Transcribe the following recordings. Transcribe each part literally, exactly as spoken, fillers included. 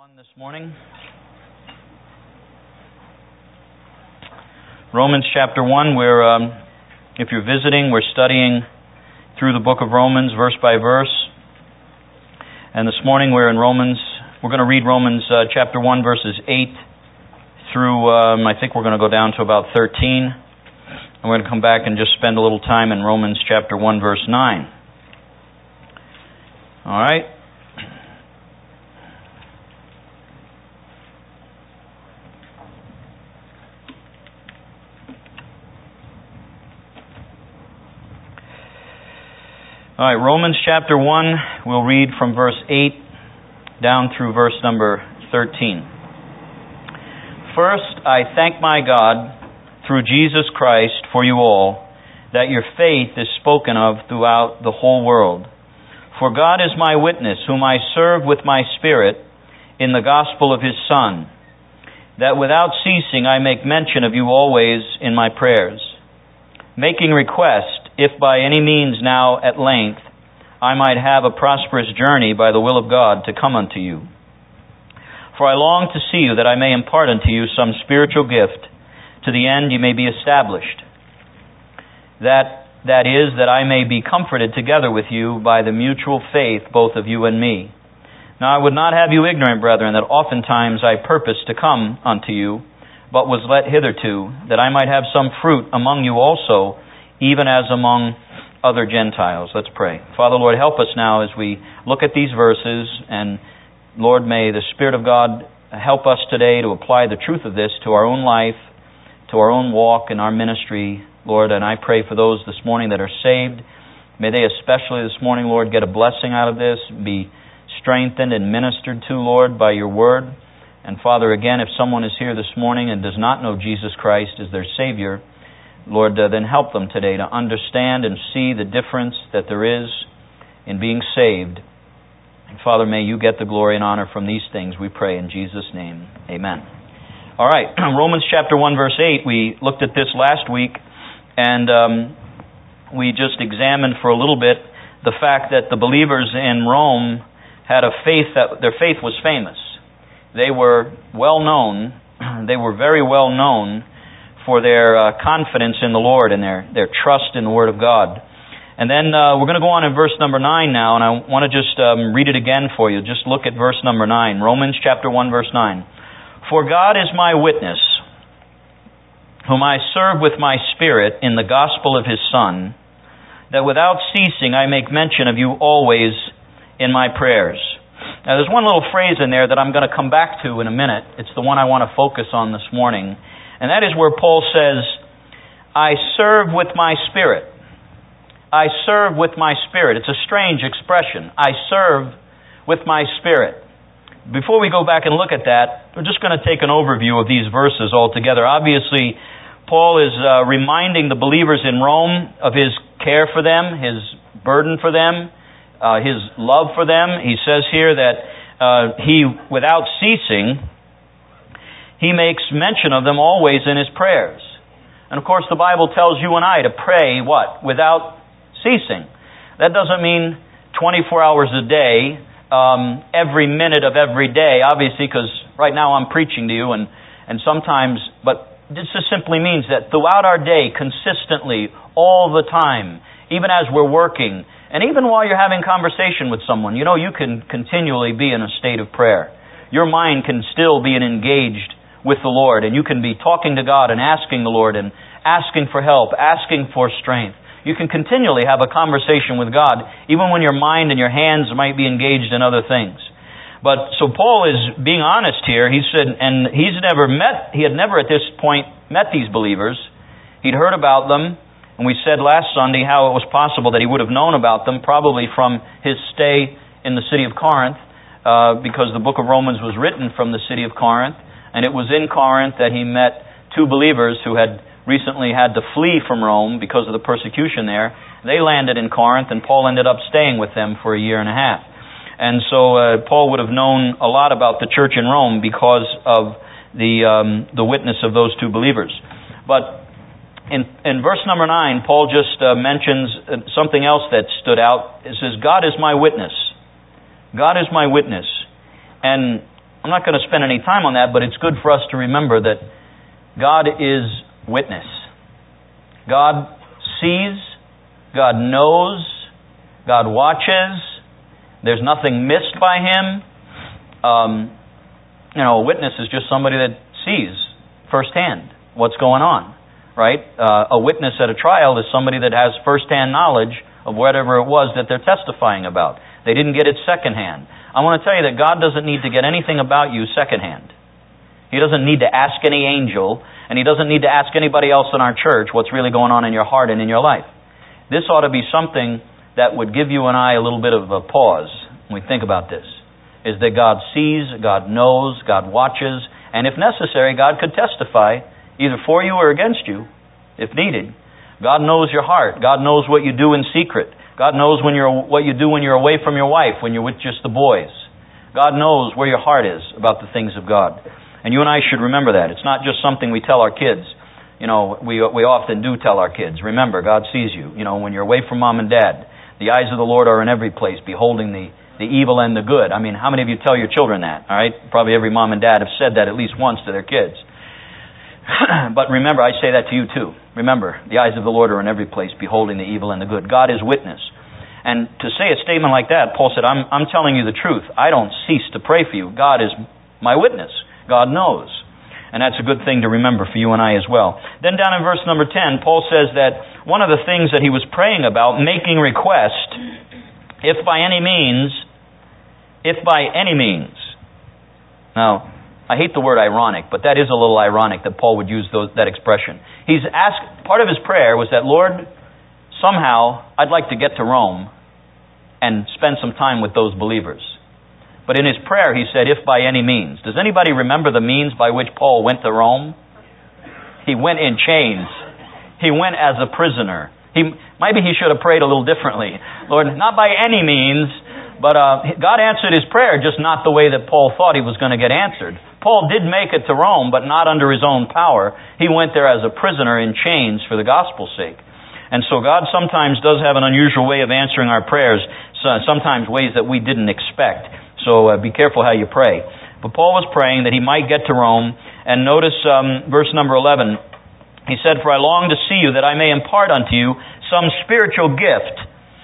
one this morning. Romans chapter one, we're, um, if you're visiting, we're studying through the book of Romans verse by verse. And this morning we're in Romans, we're going to read Romans uh, chapter one verses eight through, um, I think we're going to go down to about thirteen. And we're going to come back and just spend a little time in Romans chapter one verse nine. All right. All right, Romans chapter one, we'll read from verse eight down through verse number thirteen. First, I thank my God through Jesus Christ for you all, that your faith is spoken of throughout the whole world. For God is my witness, whom I serve with my spirit in the gospel of his Son, that without ceasing I make mention of you always in my prayers, making request, if by any means now at length I might have a prosperous journey by the will of God to come unto you. For I long to see you, that I may impart unto you some spiritual gift, to the end you may be established. That, that is, that I may be comforted together with you by the mutual faith both of you and me. Now I would not have you ignorant, brethren, that oftentimes I purposed to come unto you, but was let hitherto, that I might have some fruit among you also, even as among other Gentiles. Let's pray. Father, Lord, help us now as we look at these verses, and Lord, may the Spirit of God help us today to apply the truth of this to our own life, to our own walk and our ministry, Lord, and I pray for those this morning that are saved. May they especially this morning, Lord, get a blessing out of this, be strengthened and ministered to, Lord, by your word. And Father, again, if someone is here this morning and does not know Jesus Christ as their Savior, Lord, uh, then help them today to understand and see the difference that there is in being saved. And Father, may you get the glory and honor from these things, we pray in Jesus' name. Amen. All right, Romans chapter one, verse eight, we looked at this last week, and um, we just examined for a little bit the fact that the believers in Rome had a faith that their faith was famous. They were well known, they were very well known for their uh, confidence in the Lord and their, their trust in the Word of God. And then uh, we're going to go on in verse number nine now, and I want to just um, read it again for you. Just look at verse number nine, Romans chapter one, verse nine. For God is my witness, whom I serve with my spirit in the gospel of his Son, that without ceasing I make mention of you always in my prayers. Now there's one little phrase in there that I'm going to come back to in a minute. It's the one I want to focus on this morning. And that is where Paul says, I serve with my spirit. I serve with my spirit. It's a strange expression. I serve with my spirit. Before we go back and look at that, we're just going to take an overview of these verses altogether. Obviously, Paul is uh, reminding the believers in Rome of his care for them, his burden for them, uh, his love for them. He says here that uh, he, without ceasing, he makes mention of them always in his prayers. And of course the Bible tells you and I to pray, what? Without ceasing. That doesn't mean twenty-four hours a day, um, every minute of every day, obviously, because right now I'm preaching to you, and, and sometimes, but this just simply means that throughout our day, consistently, all the time, even as we're working, and even while you're having conversation with someone, you know, you can continually be in a state of prayer. Your mind can still be engaged with the Lord, and you can be talking to God and asking the Lord and asking for help, asking for strength. You can continually have a conversation with God, even when your mind and your hands might be engaged in other things. But so Paul is being honest here. He said, and he's never met, he had never at this point met these believers. He'd heard about them, and we said last Sunday how it was possible that he would have known about them, probably from his stay in the city of Corinth, uh, because the book of Romans was written from the city of Corinth. And it was in Corinth that he met two believers who had recently had to flee from Rome because of the persecution there. They landed in Corinth, and Paul ended up staying with them for a year and a half. And so uh, Paul would have known a lot about the church in Rome because of the um, the witness of those two believers. But in, in verse number nine, Paul just uh, mentions something else that stood out. It says, God is my witness. God is my witness. And I'm not going to spend any time on that, but it's good for us to remember that God is witness. God sees, God knows, God watches. There's nothing missed by Him. Um, you know, a witness is just somebody that sees firsthand what's going on, right? Uh, a witness at a trial is somebody that has firsthand knowledge of whatever it was that they're testifying about. They didn't get it secondhand. I want to tell you that God doesn't need to get anything about you secondhand. He doesn't need to ask any angel, and He doesn't need to ask anybody else in our church what's really going on in your heart and in your life. This ought to be something that would give you and I a little bit of a pause when we think about this, is that God sees, God knows, God watches, and if necessary, God could testify either for you or against you, if needed. God knows your heart. God knows what you do in secret. God knows when you're what you do when you're away from your wife, when you're with just the boys. God knows where your heart is about the things of God. And you and I should remember that. It's not just something we tell our kids. You know, we we often do tell our kids, remember, God sees you. You know, when you're away from mom and dad, the eyes of the Lord are in every place, beholding the, the evil and the good. I mean, how many of you tell your children that? All right? Probably every mom and dad have said that at least once to their kids. But remember, I say that to you too. Remember, the eyes of the Lord are in every place, beholding the evil and the good. God is witness. And to say a statement like that, Paul said, I'm, I'm telling you the truth. I don't cease to pray for you. God is my witness. God knows. And that's a good thing to remember for you and I as well. Then down in verse number ten, Paul says that one of the things that he was praying about, making request, if by any means, if by any means. Now, I hate the word ironic, but that is a little ironic that Paul would use those, that expression. He's asked, part of his prayer was that, Lord, somehow I'd like to get to Rome and spend some time with those believers. But in his prayer he said, if by any means. Does anybody remember the means by which Paul went to Rome? He went in chains. He went as a prisoner. He maybe he should have prayed a little differently. Lord, not by any means, but uh, God answered his prayer, just not the way that Paul thought he was going to get answered. Paul did make it to Rome, but not under his own power. He went there as a prisoner in chains for the gospel's sake. And so God sometimes does have an unusual way of answering our prayers, sometimes ways that we didn't expect. So uh, be careful how you pray. But Paul was praying that he might get to Rome. And notice um, verse number eleven. He said, for I long to see you, that I may impart unto you some spiritual gift,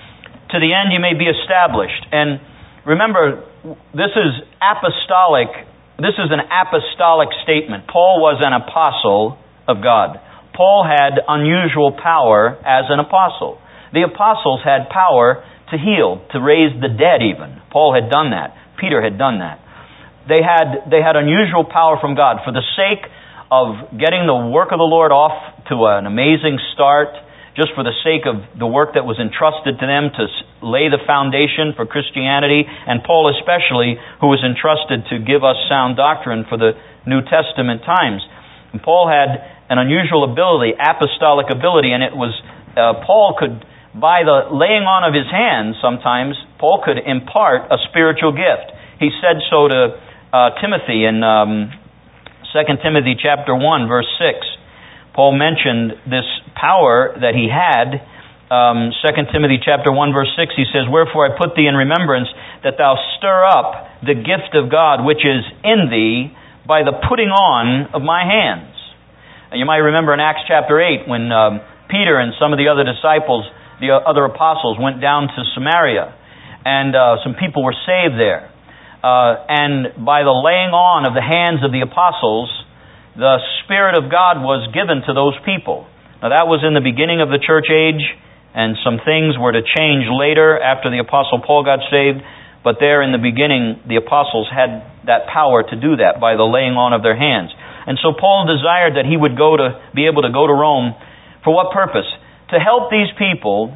to the end you may be established. And remember, this is apostolic. This is an apostolic statement. Paul was an apostle of God. Paul had unusual power as an apostle. The apostles had power to heal, to raise the dead even. Paul had done that. Peter had done that. They had they had unusual power from God. For the sake of getting the work of the Lord off to an amazing start, just for the sake of the work that was entrusted to them to lay the foundation for Christianity, and Paul especially, who was entrusted to give us sound doctrine for the New Testament times. And Paul had an unusual ability, apostolic ability, and it was, uh, Paul could, by the laying on of his hands sometimes, Paul could impart a spiritual gift. He said so to uh, Timothy in um, Second Timothy chapter one, verse six. Paul mentioned this power that he had. Um, Second Timothy chapter one, verse six, he says, wherefore I put thee in remembrance that thou stir up the gift of God which is in thee by the putting on of my hands. And you might remember in Acts chapter eight when um, Peter and some of the other disciples, the other apostles, went down to Samaria, and uh, some people were saved there. Uh, and by the laying on of the hands of the apostles, the Spirit of God was given to those people. Now that was in the beginning of the church age, and some things were to change later after the Apostle Paul got saved. But there in the beginning, the apostles had that power to do that by the laying on of their hands. And so Paul desired that he would go to be able to go to Rome. For what purpose? To help these people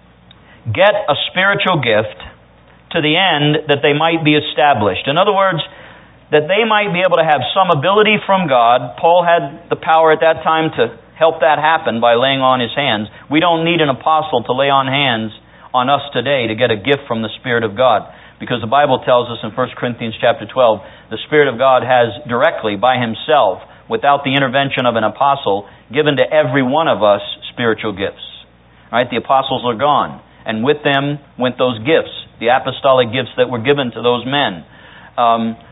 get a spiritual gift to the end that they might be established. In other words, that they might be able to have some ability from God. Paul had the power at that time to help that happen by laying on his hands. We don't need an apostle to lay on hands on us today to get a gift from the Spirit of God. Because the Bible tells us in First Corinthians chapter twelve, the Spirit of God has directly, by Himself, without the intervention of an apostle, given to every one of us spiritual gifts. All right, the apostles are gone. And with them went those gifts, the apostolic gifts that were given to those men. Um,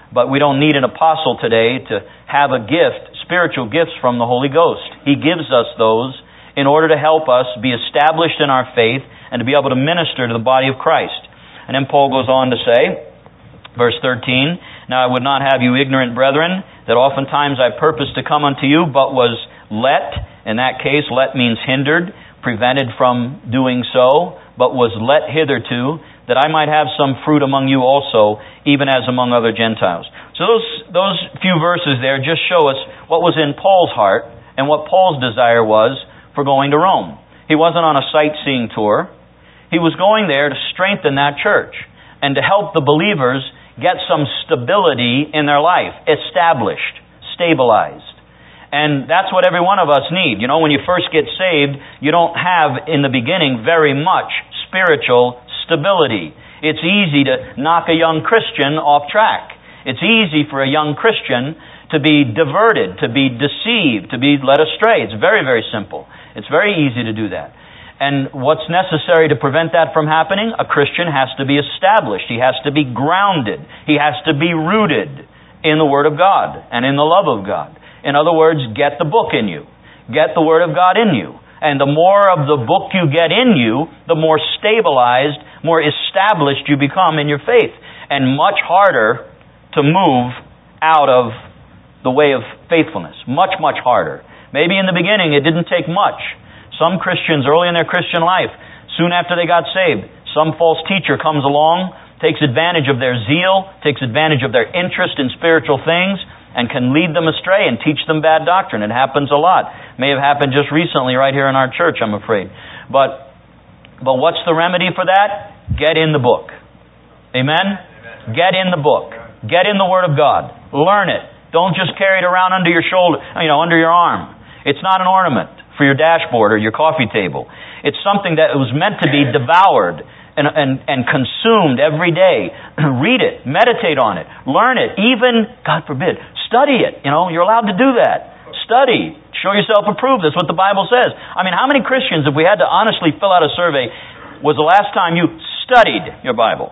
But we don't need an apostle today to have a gift, spiritual gifts from the Holy Ghost. He gives us those in order to help us be established in our faith and to be able to minister to the body of Christ. And then Paul goes on to say, verse thirteen, "Now I would not have you ignorant, brethren, that oftentimes I purposed to come unto you, but was let," in that case, let means hindered, prevented from doing so, but was let hitherto, "that I might have some fruit among you also, even as among other Gentiles." So those those few verses there just show us what was in Paul's heart and what Paul's desire was for going to Rome. He wasn't on a sightseeing tour. He was going there to strengthen that church and to help the believers get some stability in their life, established, stabilized. And that's what every one of us need. You know, when you first get saved, you don't have, in the beginning, very much spiritual stability. It's easy to knock a young Christian off track. It's easy for a young Christian to be diverted, to be deceived, to be led astray. It's very, very simple. It's very easy to do that. And what's necessary to prevent that from happening? A Christian has to be established. He has to be grounded. He has to be rooted in the Word of God and in the love of God. In other words, get the book in you. Get the Word of God in you. And the more of the book you get in you, the more stabilized, more established you become in your faith. And much harder to move out of the way of faithfulness. Much, much harder. Maybe in the beginning it didn't take much. Some Christians early in their Christian life, soon after they got saved, some false teacher comes along, takes advantage of their zeal, takes advantage of their interest in spiritual things, and can lead them astray and teach them bad doctrine. It happens a lot. May have happened just recently right here in our church, I'm afraid. But but what's the remedy for that? Get in the book. Amen? Amen. Get in the book. Get in the Word of God. Learn it. Don't just carry it around under your shoulder, you know, under your arm. It's not an ornament for your dashboard or your coffee table. It's something that was meant to be devoured and, and, and consumed every day. Read it. Meditate on it. Learn it. Even, God forbid, study it. You know, you're allowed to do that. Study. Show yourself approved. That's what the Bible says. I mean, how many Christians, if we had to honestly fill out a survey, was the last time you studied your Bible?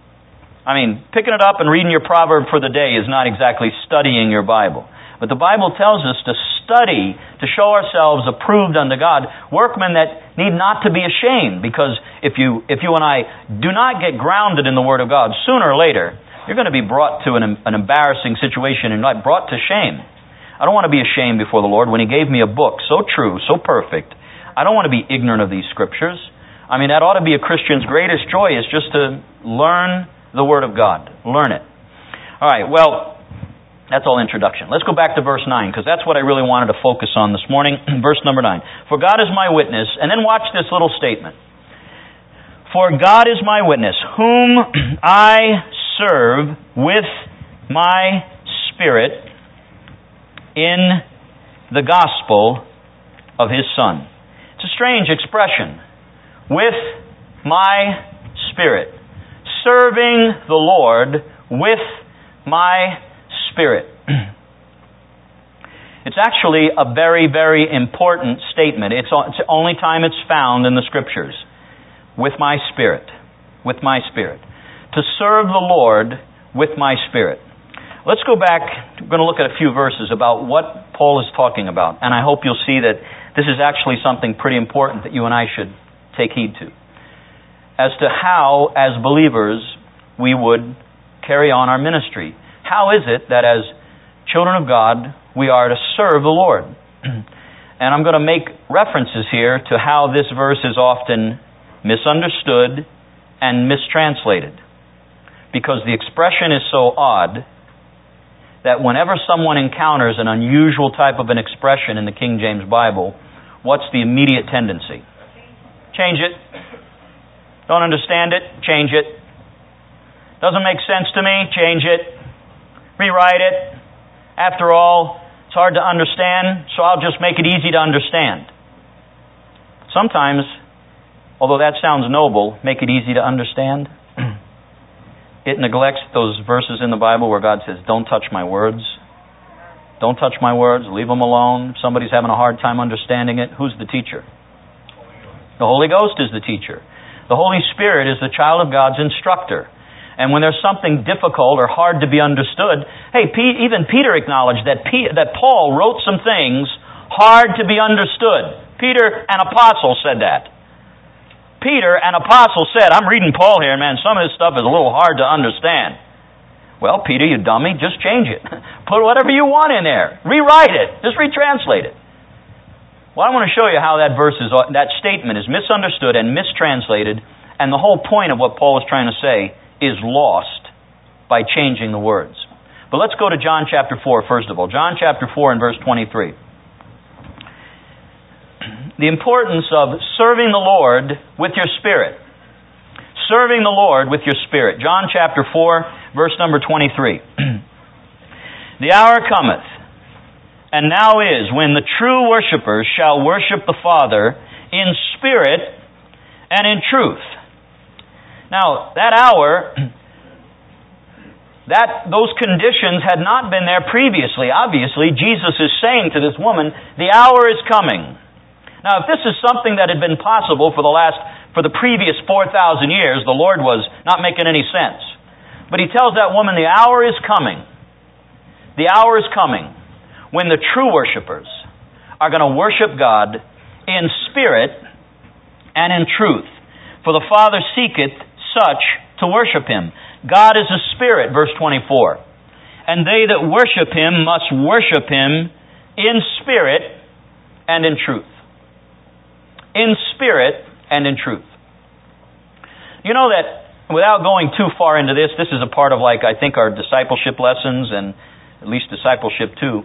I mean, picking it up and reading your proverb for the day is not exactly studying your Bible. But the Bible tells us to study, to show ourselves approved unto God, workmen that need not to be ashamed. Because if you if you and I do not get grounded in the Word of God, sooner or later, you're going to be brought to an, an embarrassing situation and like brought to shame. I don't want to be ashamed before the Lord when He gave me a book so true, so perfect. I don't want to be ignorant of these Scriptures. I mean, that ought to be a Christian's greatest joy, is just to learn the Word of God. Learn it. All right, well, that's all introduction. Let's go back to verse nine, because that's what I really wanted to focus on this morning. Verse number nine. "For God is my witness," and then watch this little statement. "For God is my witness, whom I serve with my spirit in the gospel of His Son." It's a strange expression. With my spirit. Serving the Lord with my spirit. It's actually a very, very important statement. It's the only time it's found in the Scriptures. With my spirit. With my spirit. To serve the Lord with my spirit. Let's go back. We're going to look at a few verses about what Paul is talking about. And I hope you'll see that this is actually something pretty important that you and I should take heed to. As to how, as believers, we would carry on our ministry. How is it that as children of God, we are to serve the Lord? And I'm going to make references here to how this verse is often misunderstood and mistranslated. Because the expression is so odd that whenever someone encounters an unusual type of an expression in the King James Bible, what's the immediate tendency? Change it. Don't understand it? Change it. Doesn't make sense to me? Change it. Rewrite it. After all, it's hard to understand, so I'll just make it easy to understand. Sometimes, although that sounds noble, make it easy to understand, it neglects those verses in the Bible where God says, don't touch my words. Don't touch my words. Leave them alone. If somebody's having a hard time understanding it, who's the teacher? The Holy Ghost is the teacher. The Holy Spirit is the child of God's instructor. And when there's something difficult or hard to be understood, hey, P- even Peter acknowledged that P- that Paul wrote some things hard to be understood. Peter, an apostle, said that. Peter, an apostle, said, I'm reading Paul here, man, some of this stuff is a little hard to understand. Well, Peter, you dummy, just change it. Put whatever you want in there. Rewrite it. Just retranslate it. Well, I want to show you how that verse is, that statement is misunderstood and mistranslated, and the whole point of what Paul was trying to say is lost by changing the words. But let's go to John chapter four first of all. John chapter four and verse twenty-three. The importance of serving the Lord with your spirit. Serving the Lord with your spirit. John chapter four, verse number twenty-three. The hour cometh, and now is, when the true worshipers shall worship the Father in spirit and in truth. Now, that hour, that those conditions had not been there previously. Obviously, Jesus is saying to this woman, the hour is coming. Now, if this is something that had been possible for the last, for the previous four thousand years, the Lord was not making any sense. But He tells that woman, the hour is coming. The hour is coming when the true worshipers are going to worship God in spirit and in truth. For the Father seeketh such to worship Him. God is a spirit, verse twenty-four. And they that worship Him must worship Him in spirit and in truth. In spirit and in truth. You know that, without going too far into this, this is a part of, like, I think our discipleship lessons, and at least discipleship two.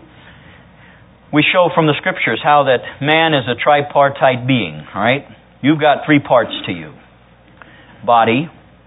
We show from the Scriptures how that man is a tripartite being, all right? You've got three parts to you. Body,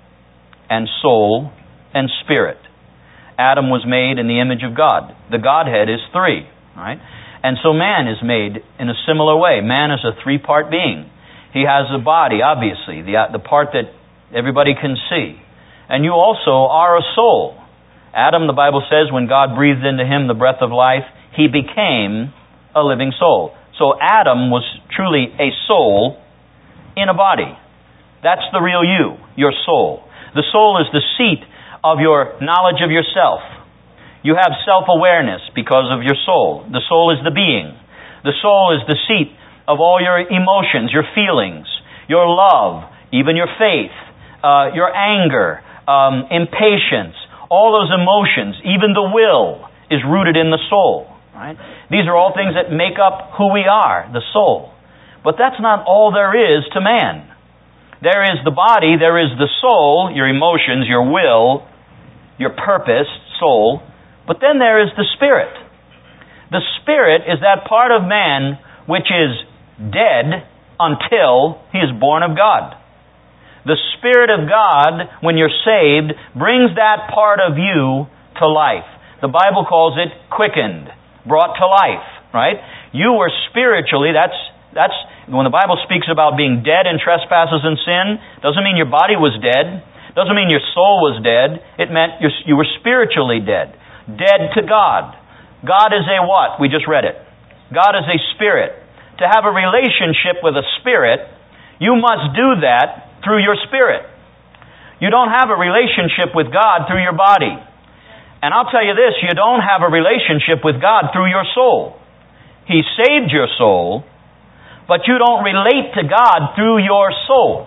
and soul, and spirit. Adam was made in the image of God. The Godhead is three, all right? And so man is made in a similar way. Man is a three-part being. He has a body, obviously, the, the part that everybody can see. And you also are a soul. Adam, the Bible says, when God breathed into him the breath of life, he became a living soul. So Adam was truly a soul in a body. That's the real you, your soul. The soul is the seat of your knowledge of yourself. You have self-awareness because of your soul. The soul is the being. The soul is the seat of all your emotions, your feelings, your love, even your faith, uh, your anger, um, impatience. All those emotions, even the will, is rooted in the soul. Right? These are all things that make up who we are, the soul. But that's not all there is to man. There is the body, there is the soul, your emotions, your will, your purpose, soul. But then there is the spirit. The spirit is that part of man which is dead until he is born of God. The Spirit of God, when you're saved, brings that part of you to life. The Bible calls it quickened, brought to life, right? You were spiritually, that's that's when the Bible speaks about being dead in trespasses and sin, doesn't mean your body was dead, doesn't mean your soul was dead. It meant you're, you were spiritually dead. Dead to God. God is a what? We just read it. God is a spirit. To have a relationship with a spirit, you must do that through your spirit. You don't have a relationship with God through your body. And I'll tell you this, you don't have a relationship with God through your soul. He saved your soul, but you don't relate to God through your soul.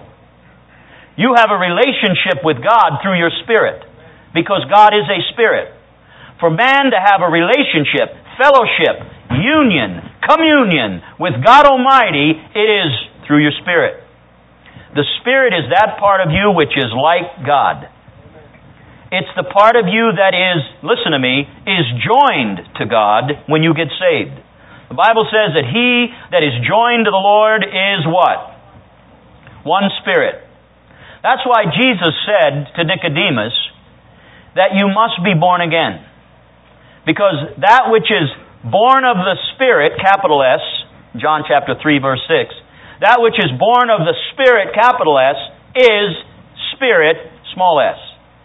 You have a relationship with God through your spirit, because God is a spirit. For man to have a relationship, fellowship, union, communion with God Almighty, it is through your spirit. The Spirit is that part of you which is like God. It's the part of you that is, listen to me, is joined to God when you get saved. The Bible says that he that is joined to the Lord is what? One spirit. That's why Jesus said to Nicodemus that you must be born again. Because that which is born of the Spirit, capital S, John chapter three, verse six, that which is born of the Spirit, capital S, is Spirit, small s.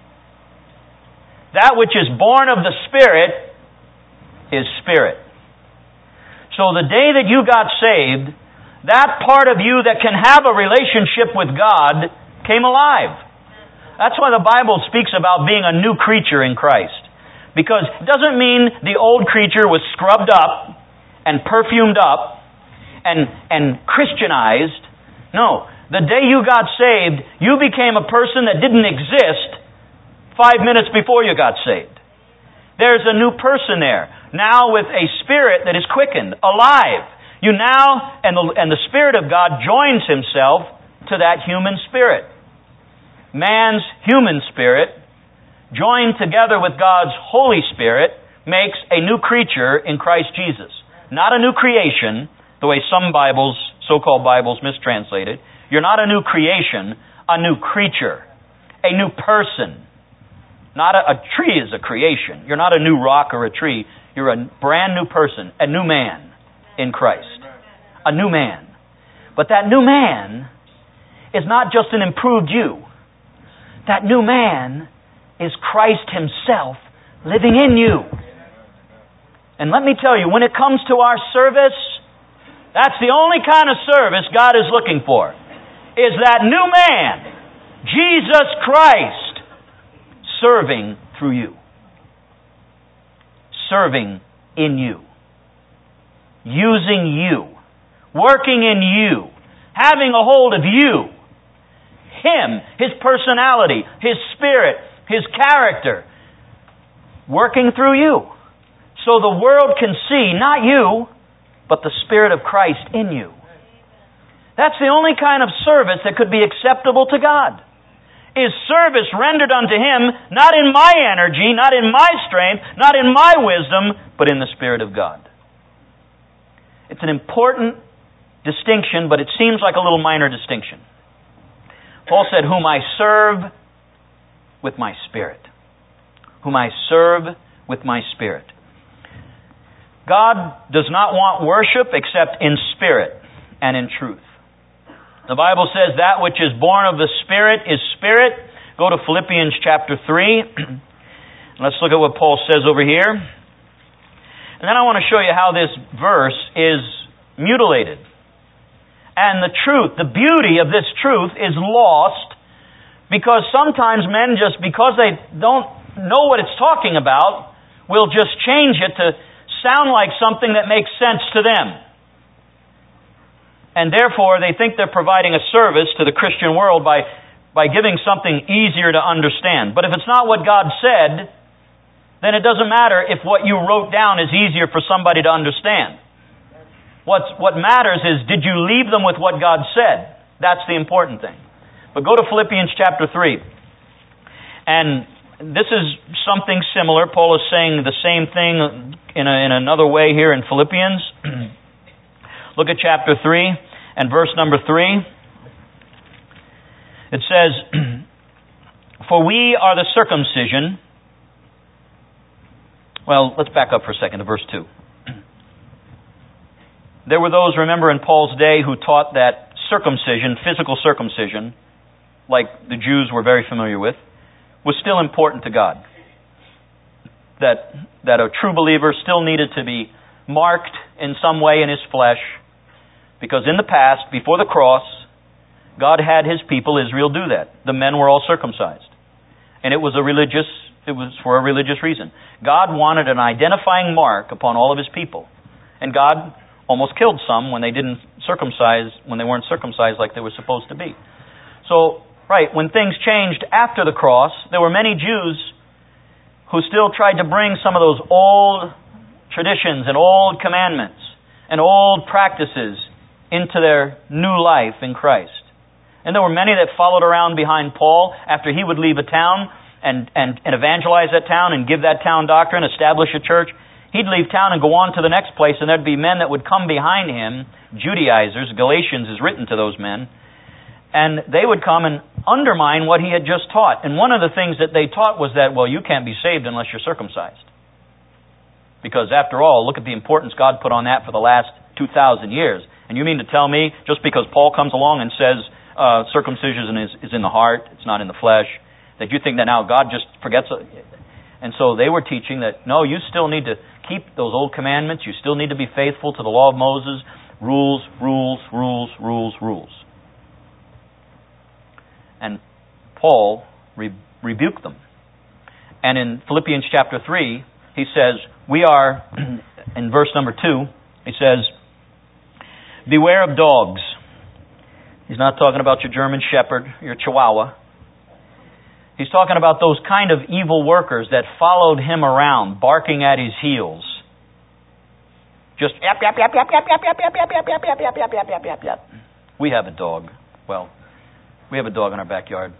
That which is born of the Spirit is Spirit. So the day that you got saved, that part of you that can have a relationship with God came alive. That's why the Bible speaks about being a new creature in Christ. Because it doesn't mean the old creature was scrubbed up and perfumed up and, and Christianized. No. The day you got saved, you became a person that didn't exist five minutes before you got saved. There's a new person there. Now with a spirit that is quickened, alive. You now, and the, and the Spirit of God joins Himself to that human spirit. Man's human spirit, joined together with God's Holy Spirit, makes a new creature in Christ Jesus. Not a new creation, the way some Bibles, so-called Bibles, mistranslate it. You're not a new creation, a new creature. A new person. Not a, a tree is a creation. You're not a new rock or a tree. You're a brand new person, a new man in Christ. A new man. But that new man is not just an improved you. That new man is Christ Himself living in you. And let me tell you, when it comes to our service, that's the only kind of service God is looking for. Is that new man, Jesus Christ, serving through you. Serving in you. Using you. Working in you. Having a hold of you. Him, His personality, His spirit, His character, working through you. So the world can see, not you, but the Spirit of Christ in you. That's the only kind of service that could be acceptable to God. Is service rendered unto Him, not in my energy, not in my strength, not in my wisdom, but in the Spirit of God. It's an important distinction, but it seems like a little minor distinction. Paul said, whom I serve with my spirit. Whom I serve with my spirit. God does not want worship except in spirit and in truth. The Bible says that which is born of the Spirit is spirit. Go to Philippians chapter three. Let's look at what Paul says over here. And then I want to show you how this verse is mutilated. And the truth, the beauty of this truth is lost because sometimes men just, because they don't know what it's talking about, will just change it to sound like something that makes sense to them. And therefore they think they're providing a service to the Christian world by, by giving something easier to understand. But if it's not what God said, then it doesn't matter if what you wrote down is easier for somebody to understand. What's, what matters is, did you leave them with what God said? That's the important thing. But go to Philippians chapter three. And this is something similar. Paul is saying the same thing in, a, in another way here in Philippians. Look at chapter three and verse number three. It says, for we are the circumcision. Well, let's back up for a second to verse two. There were those, remember, in Paul's day who taught that circumcision, physical circumcision, like the Jews were very familiar with, was still important to God. That, that a true believer still needed to be marked in some way in his flesh, because in the past, before the cross, God had His people, Israel, do that. The men were all circumcised. And it was a religious, it was for a religious reason. God wanted an identifying mark upon all of His people. And God almost killed some when they didn't circumcise, when they weren't circumcised like they were supposed to be. So, right, when things changed after the cross, there were many Jews who still tried to bring some of those old traditions and old commandments and old practices into their new life in Christ. And there were many that followed around behind Paul after he would leave a town and, and, and evangelize that town and give that town doctrine, establish a church. He'd leave town and go on to the next place, and there'd be men that would come behind him, Judaizers. Galatians is written to those men. And they would come and undermine what he had just taught. And one of the things that they taught was that, well, you can't be saved unless you're circumcised. Because after all, look at the importance God put on that for the last two thousand years. And you mean to tell me, just because Paul comes along and says uh, circumcision is, is in the heart, it's not in the flesh, that you think that now God just forgets it? And so they were teaching that, no, you still need to keep those old commandments. You still need to be faithful to the law of Moses. Rules, rules, rules, rules, rules. And Paul re- rebuke them. And in Philippians chapter three, he says, we are, in verse number two, he says, beware of dogs. He's not talking about your German Shepherd, your Chihuahua. He's talking about those kind of evil workers that followed him around, barking at his heels. Just yap, yap, yap, yap, yap, yap, yap, yap, yap, yap, yap, yap, yap, yap, yap, yap, yap. We have a dog. Well, we have a dog in our backyard.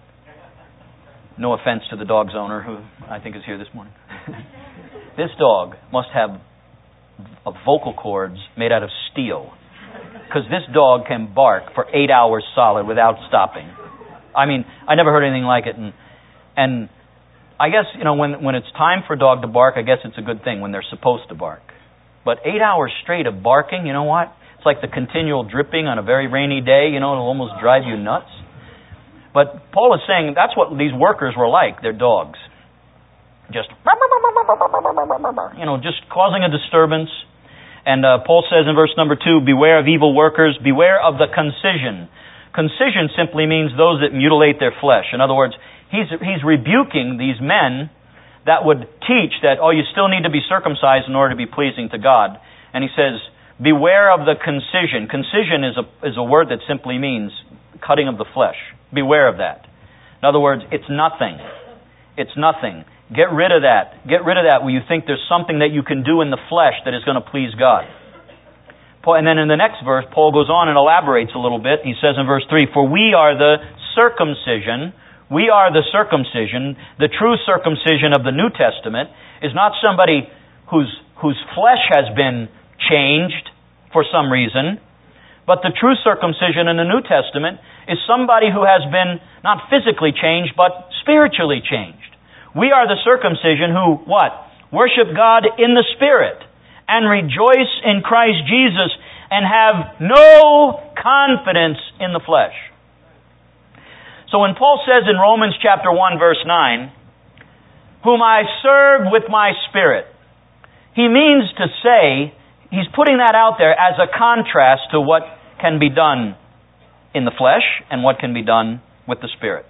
No offense to the dog's owner, who I think is here this morning. This dog must have a vocal cords made out of steel, because this dog can bark for eight hours solid without stopping. I mean, I never heard anything like it. And and I guess, you know, when when it's time for a dog to bark, I guess it's a good thing when they're supposed to bark. But eight hours straight of barking, you know what? It's like the continual dripping on a very rainy day. You know, it'll almost drive you nuts. But Paul is saying that's what these workers were like. They're dogs. Just, you know, just causing a disturbance. And uh, Paul says in verse number two, beware of evil workers, beware of the concision. Concision simply means those that mutilate their flesh. In other words, he's he's rebuking these men that would teach that, oh, you still need to be circumcised in order to be pleasing to God. And he says, beware of the concision. Concision is a is a word that simply means cutting of the flesh. Beware of that. In other words, it's nothing. It's nothing. Get rid of that. Get rid of that where you think there's something that you can do in the flesh that is going to please God. And then in the next verse, Paul goes on and elaborates a little bit. He says in verse three, for we are the circumcision. We are the circumcision. The true circumcision of the New Testament is not somebody whose whose flesh has been changed for some reason, but the true circumcision in the New Testament is somebody who has been not physically changed, but spiritually changed. We are the circumcision who, what? Worship God in the Spirit and rejoice in Christ Jesus and have no confidence in the flesh. So when Paul says in Romans chapter one verse nine, whom I serve with my spirit, he means to say, he's putting that out there as a contrast to what can be done in the flesh and what can be done with the Spirit.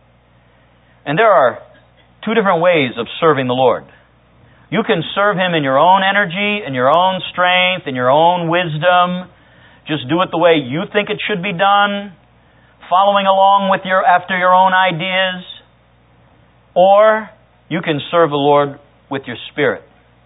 And there are two different ways of serving the Lord. You can serve Him in your own energy, in your own strength, in your own wisdom. Just do it the way you think it should be done, following along with your after your own ideas. Or you can serve the Lord with your spirit.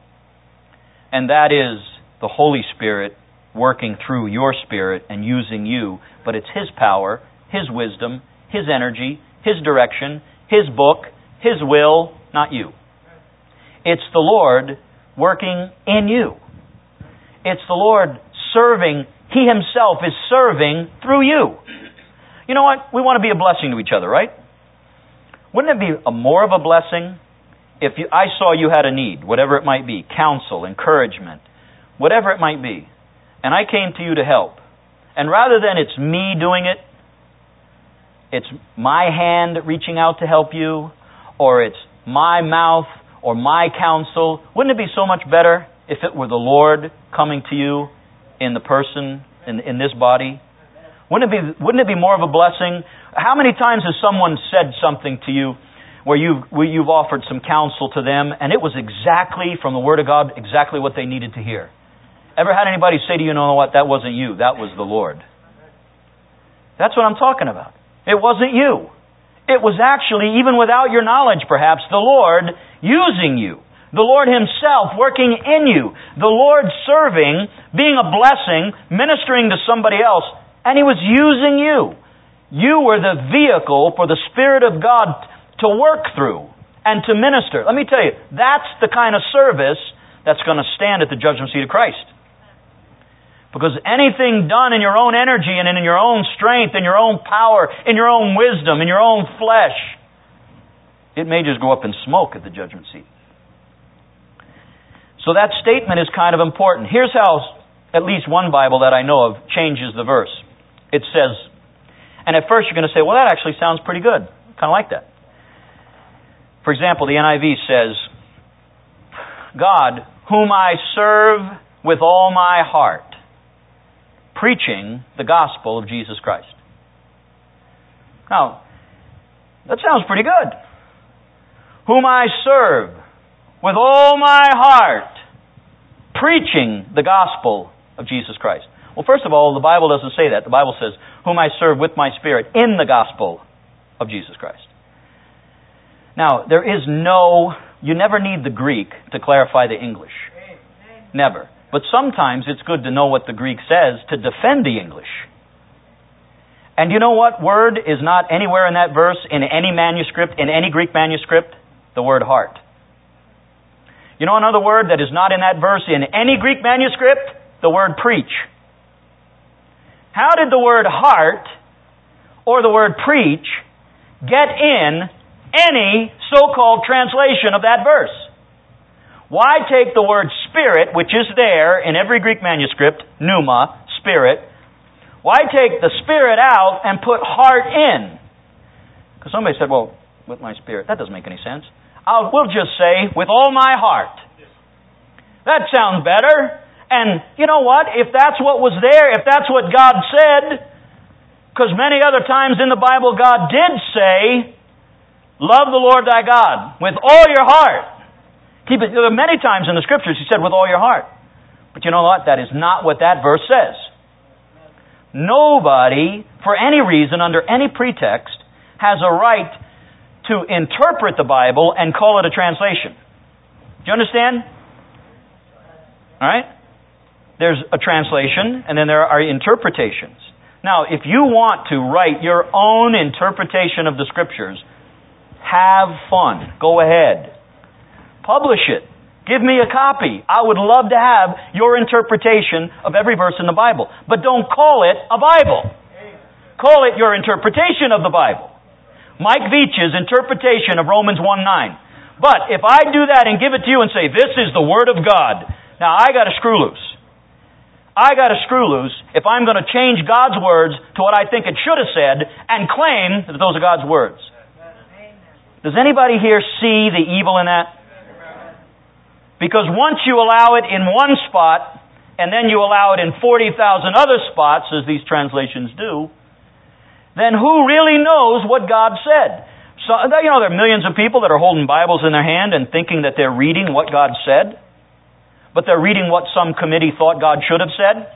And that is the Holy Spirit working through your spirit and using you. But it's His power, His wisdom, His energy, His direction, His book, His will, not you. It's the Lord working in you. It's the Lord serving. He Himself is serving through you. You know what? We want to be a blessing to each other, right? Wouldn't it be a more of a blessing if you, I saw you had a need, whatever it might be, counsel, encouragement, whatever it might be, and I came to you to help. And rather than it's me doing it, it's my hand reaching out to help you, or it's my mouth or my counsel, wouldn't it be so much better if it were the Lord coming to you in the person, in, in this body? Wouldn't it be, wouldn't it be more of a blessing? How many times has someone said something to you where you've, where you've offered some counsel to them and it was exactly from the Word of God, exactly what they needed to hear? Ever had anybody say to you, you know what, that wasn't you, that was the Lord? That's what I'm talking about. It wasn't you. It was actually, even without your knowledge perhaps, the Lord using you. The Lord Himself working in you. The Lord serving, being a blessing, ministering to somebody else, and He was using you. You were the vehicle for the Spirit of God to work through and to minister. Let me tell you, that's the kind of service that's going to stand at the judgment seat of Christ. Because anything done in your own energy and in your own strength, in your own power, in your own wisdom, in your own flesh, it may just go up in smoke at the judgment seat. So that statement is kind of important. Here's how at least one Bible that I know of changes the verse. It says, and at first you're going to say, well, that actually sounds pretty good. Kind of like that. For example, the N I V says, God, whom I serve with all my heart, preaching the gospel of Jesus Christ. Now, That sounds pretty good. Whom I serve with all my heart, preaching the gospel of Jesus Christ. Well, first of all, the Bible doesn't say that. The Bible says, whom I serve with my spirit in the gospel of Jesus Christ. Now, there is no, you never need the Greek to clarify the English. Never. But sometimes it's good to know what the Greek says to defend the English. And you know what word is not anywhere in that verse, in any manuscript, in any Greek manuscript? The word heart. You know another word that is not in that verse in any Greek manuscript? The word preach. How did the word heart or the word preach get in any so-called translation of that verse? Why take the word spirit, which is there in every Greek manuscript, pneuma, spirit, why take the spirit out and put heart in? Because somebody said, well, with my spirit, that doesn't make any sense. I'll, we'll just say, with all my heart. That sounds better. And you know what? If that's what was there, if that's what God said, because many other times in the Bible God did say, love the Lord thy God with all your heart. Keep it. There are many times in the Scriptures He said with all your heart. But you know what? That is not what that verse says. Nobody, for any reason, under any pretext, has a right to interpret the Bible and call it a translation. Do you understand? All right? There's a translation, and then there are interpretations. Now, if you want to write your own interpretation of the Scriptures, have fun. Go ahead. Publish it. Give me a copy. I would love to have your interpretation of every verse in the Bible. But don't call it a Bible. Call it your interpretation of the Bible. Mike Veach's interpretation of Romans one nine. But if I do that and give it to you and say, this is the Word of God, now I got to screw loose. I got to screw loose if I'm going to change God's words to what I think it should have said and claim that those are God's words. Does anybody here see the evil in that? Because once you allow it in one spot, and then you allow it in forty thousand other spots, as these translations do, then who really knows what God said? So, you know, there are millions of people that are holding Bibles in their hand and thinking that they're reading what God said, but they're reading what some committee thought God should have said.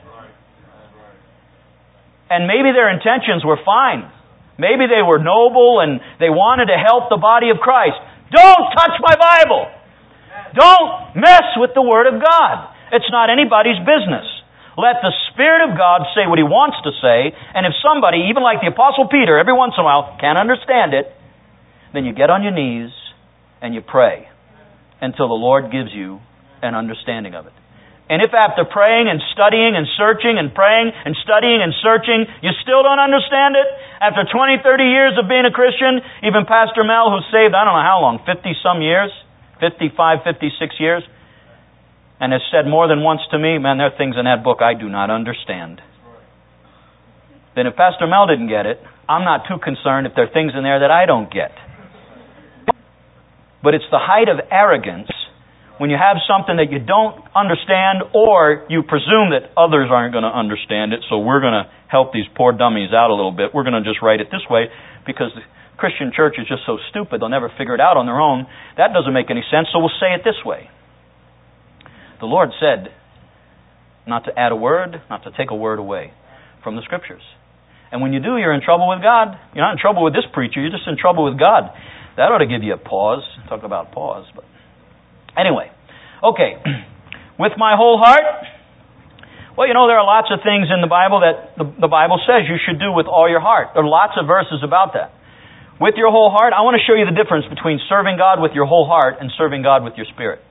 And maybe their intentions were fine. Maybe they were noble and they wanted to help the body of Christ. Don't touch my Bible! Don't mess with the Word of God. It's not anybody's business. Let the Spirit of God say what He wants to say, and if somebody, even like the Apostle Peter, every once in a while, can't understand it, then you get on your knees and you pray until the Lord gives you an understanding of it. And if after praying and studying and searching and praying and studying and searching, you still don't understand it, after twenty, thirty years of being a Christian, even Pastor Mel, who's saved, I don't know how long, fifty-some years, fifty-five, fifty-six years, and has said more than once to me, man, there are things in that book I do not understand. Then if Pastor Mel didn't get it, I'm not too concerned if there are things in there that I don't get. But it's the height of arrogance when you have something that you don't understand, or you presume that others aren't going to understand it, so we're going to help these poor dummies out a little bit. We're going to just write it this way because the Christian church is just so stupid they'll never figure it out on their own. That doesn't make any sense, so we'll say it this way. The Lord said not to add a word, not to take a word away from the Scriptures. And when you do, you're in trouble with God. You're not in trouble with this preacher, you're just in trouble with God. That ought to give you a pause. Talk about pause. But anyway, okay. With my whole heart, well, you know, there are lots of things in the Bible that the, the Bible says you should do with all your heart. There are lots of verses about that. With your whole heart, I want to show you the difference between serving God with your whole heart and serving God with your spirit.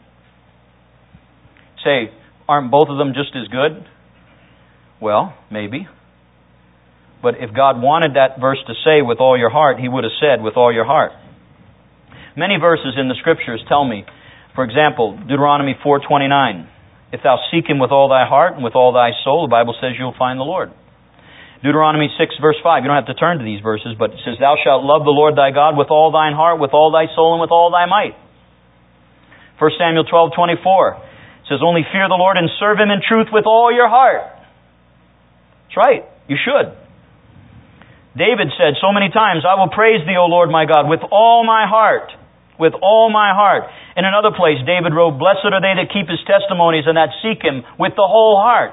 Say, aren't both of them just as good? Well, maybe. But if God wanted that verse to say with all your heart, He would have said with all your heart. Many verses in the Scriptures tell me, for example, Deuteronomy four twenty-nine, if thou seek Him with all thy heart and with all thy soul, the Bible says you'll find the Lord. Deuteronomy six verse five, you don't have to turn to these verses, but it says, thou shalt love the Lord thy God with all thine heart, with all thy soul, and with all thy might. First Samuel twelve twenty-four, it says, only fear the Lord and serve Him in truth with all your heart. That's right, you should. David said so many times, I will praise Thee, O Lord my God, with all my heart. With all my heart. In another place, David wrote, Blessed are they that keep His testimonies and that seek Him with the whole heart.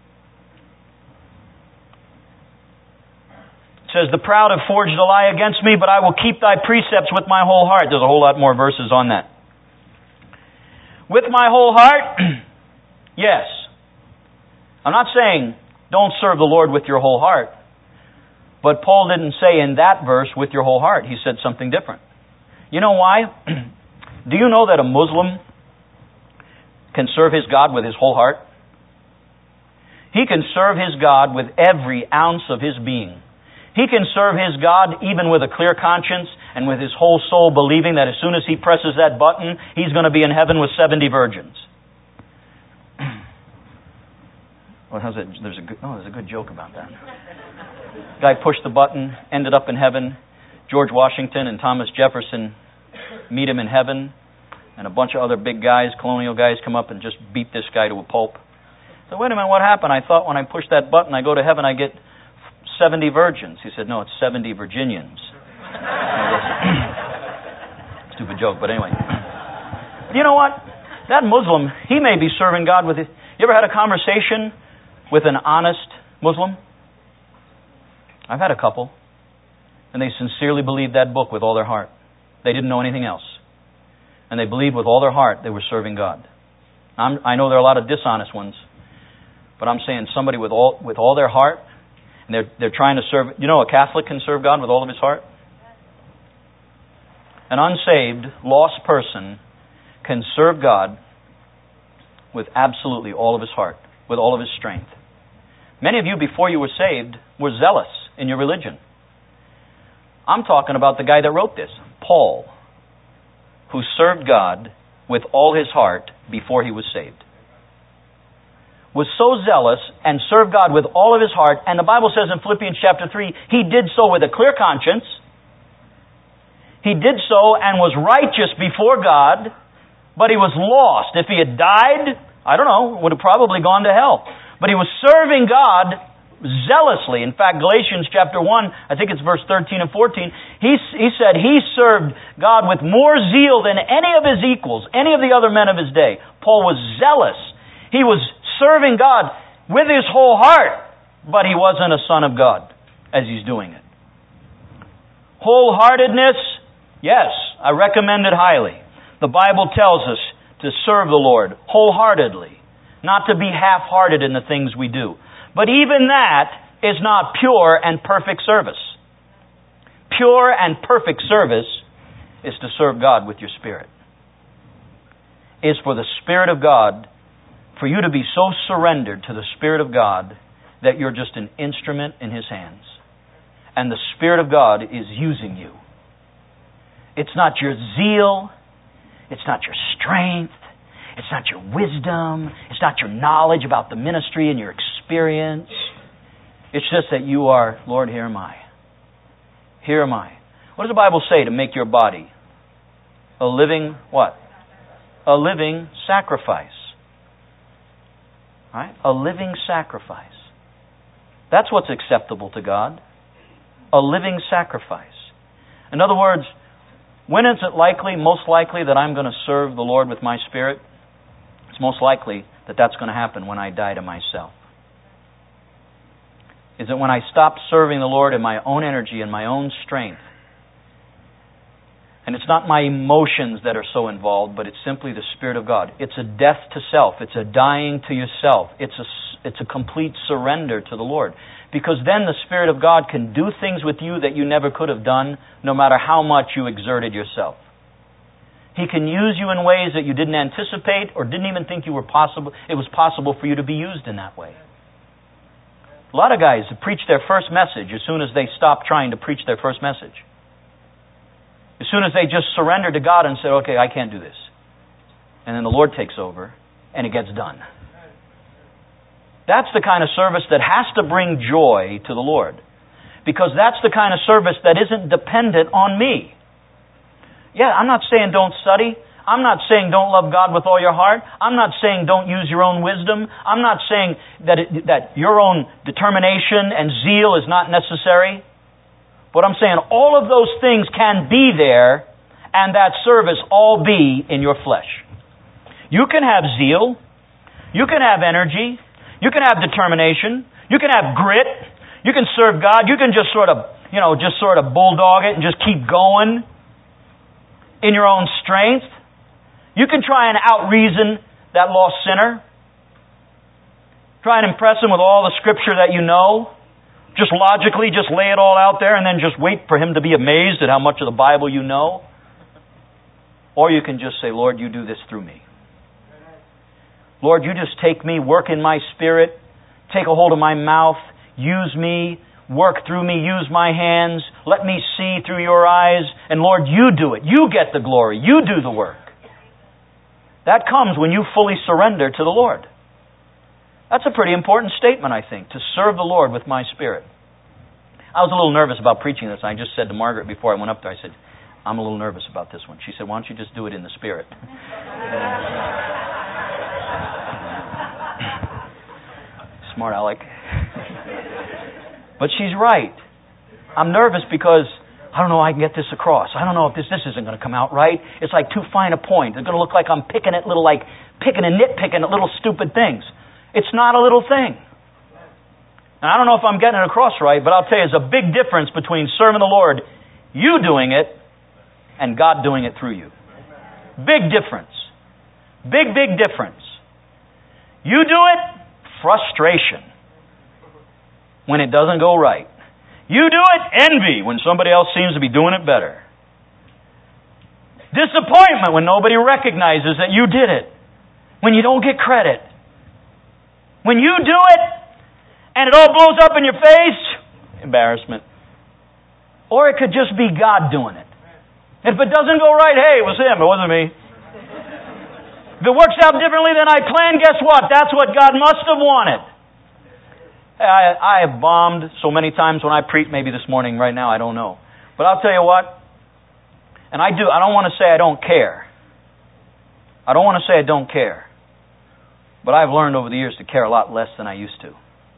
It says, the proud have forged a lie against me, but I will keep Thy precepts with my whole heart. There's a whole lot more verses on that. With my whole heart, yes. I'm not saying don't serve the Lord with your whole heart. But Paul didn't say in that verse, with your whole heart. He said something different. You know why? Do you know that a Muslim can serve his God with his whole heart? He can serve his God with every ounce of his being. He can serve his God even with a clear conscience and with his whole soul, believing that as soon as he presses that button, he's going to be in heaven with seventy virgins. Well, how's it? There's a good, oh, there's a good joke about that. Guy pushed the button, ended up in heaven. George Washington and Thomas Jefferson meet him in heaven, and a bunch of other big guys, colonial guys, come up and just beat this guy to a pulp. So wait a minute, what happened? I thought when I push that button, I go to heaven, I get seventy virgins. He said, no, it's seventy Virginians. Stupid joke, but anyway. You know what? That Muslim, he may be serving God with it. You ever had a conversation with an honest Muslim? I've had a couple. And they sincerely believed that book with all their heart. They didn't know anything else. And they believed with all their heart they were serving God. I'm, I know there are a lot of dishonest ones. But I'm saying somebody with all with all their heart, and they're, they're trying to serve... You know a Catholic can serve God with all of his heart? An unsaved, lost person can serve God with absolutely all of his heart, with all of his strength. Many of you, before you were saved, were zealous in your religion. I'm talking about the guy that wrote this, Paul, who served God with all his heart before he was saved. Was so zealous and served God with all of his heart, and the Bible says in Philippians chapter three, he did so with a clear conscience. He did so and was righteous before God, but he was lost. If he had died, I don't know, would have probably gone to hell. But he was serving God zealously. In fact, Galatians chapter one, I think it's verse thirteen and fourteen, he, he said he served God with more zeal than any of his equals, any of the other men of his day. Paul was zealous. He was serving God with his whole heart, but he wasn't a son of God as he's doing it. Wholeheartedness, yes, I recommend it highly. The Bible tells us to serve the Lord wholeheartedly, not to be half-hearted in the things we do. But even that is not pure and perfect service. Pure and perfect service is to serve God with your spirit. Is for the Spirit of God, for you to be so surrendered to the Spirit of God that you're just an instrument in His hands. And the Spirit of God is using you. It's not your zeal. It's not your strength. It's not your wisdom. It's not your knowledge about the ministry and your experience. It's just that you are, Lord, here am I. Here am I. What does the Bible say to make your body? A living what? A living sacrifice. Right? A living sacrifice. That's what's acceptable to God. A living sacrifice. In other words, when is it likely, most likely, that I'm going to serve the Lord with my spirit? It's most likely that that's going to happen when I die to myself. Is it when I stop serving the Lord in my own energy and my own strength? And it's not my emotions that are so involved, but it's simply the Spirit of God. It's a death to self. It's a dying to yourself. It's a, it's a complete surrender to the Lord. Because then the Spirit of God can do things with you that you never could have done, no matter how much you exerted yourself. He can use you in ways that you didn't anticipate or didn't even think you were possible. It was possible for you to be used in that way. A lot of guys preach their first message as soon as they stop trying to preach their first message. As soon as they just surrender to God and say, okay, I can't do this. And then the Lord takes over and it gets done. That's the kind of service that has to bring joy to the Lord. Because that's the kind of service that isn't dependent on me. Yeah, I'm not saying don't study. I'm not saying don't love God with all your heart. I'm not saying don't use your own wisdom. I'm not saying that it, that your own determination and zeal is not necessary. But I'm saying all of those things can be there, and that service all be in your flesh. You can have zeal. You can have energy. You can have determination. You can have grit. You can serve God. You can just sort of, you know, just sort of bulldog it and just keep going in your own strength. You can try and out-reason that lost sinner. Try and impress him with all the Scripture that you know. Just logically, just lay it all out there and then just wait for him to be amazed at how much of the Bible you know. Or you can just say, Lord, you do this through me. Lord, you just take me, work in my spirit, take a hold of my mouth, use me, work through me, use my hands, let me see through your eyes, and Lord, you do it. You get the glory. You do the work. That comes when you fully surrender to the Lord. That's a pretty important statement, I think, to serve the Lord with my spirit. I was a little nervous about preaching this. I just said to Margaret before I went up there, I said, I'm a little nervous about this one. She said, why don't you just do it in the Spirit? Smart aleck. But she's right. I'm nervous because I don't know how I can get this across. I don't know if this this isn't going to come out right. It's like too fine a point. It's going to look like I'm picking at little, like, picking and nitpicking at little stupid things. It's not a little thing. And I don't know if I'm getting it across right, but I'll tell you, there's a big difference between serving the Lord, you doing it, and God doing it through you. Big difference. Big, big difference. You do it, frustration when it doesn't go right. You do it, envy when somebody else seems to be doing it better. Disappointment when nobody recognizes that you did it. When you don't get credit. When you do it, and it all blows up in your face, embarrassment. Or it could just be God doing it. If it doesn't go right, hey, it was Him, it wasn't me. If it works out differently than I planned, guess what? That's what God must have wanted. I, I have bombed so many times when I preach, maybe this morning, right now, I don't know. But I'll tell you what, and I do, I don't want to say I don't care. I don't want to say I don't care. But I've learned over the years to care a lot less than I used to.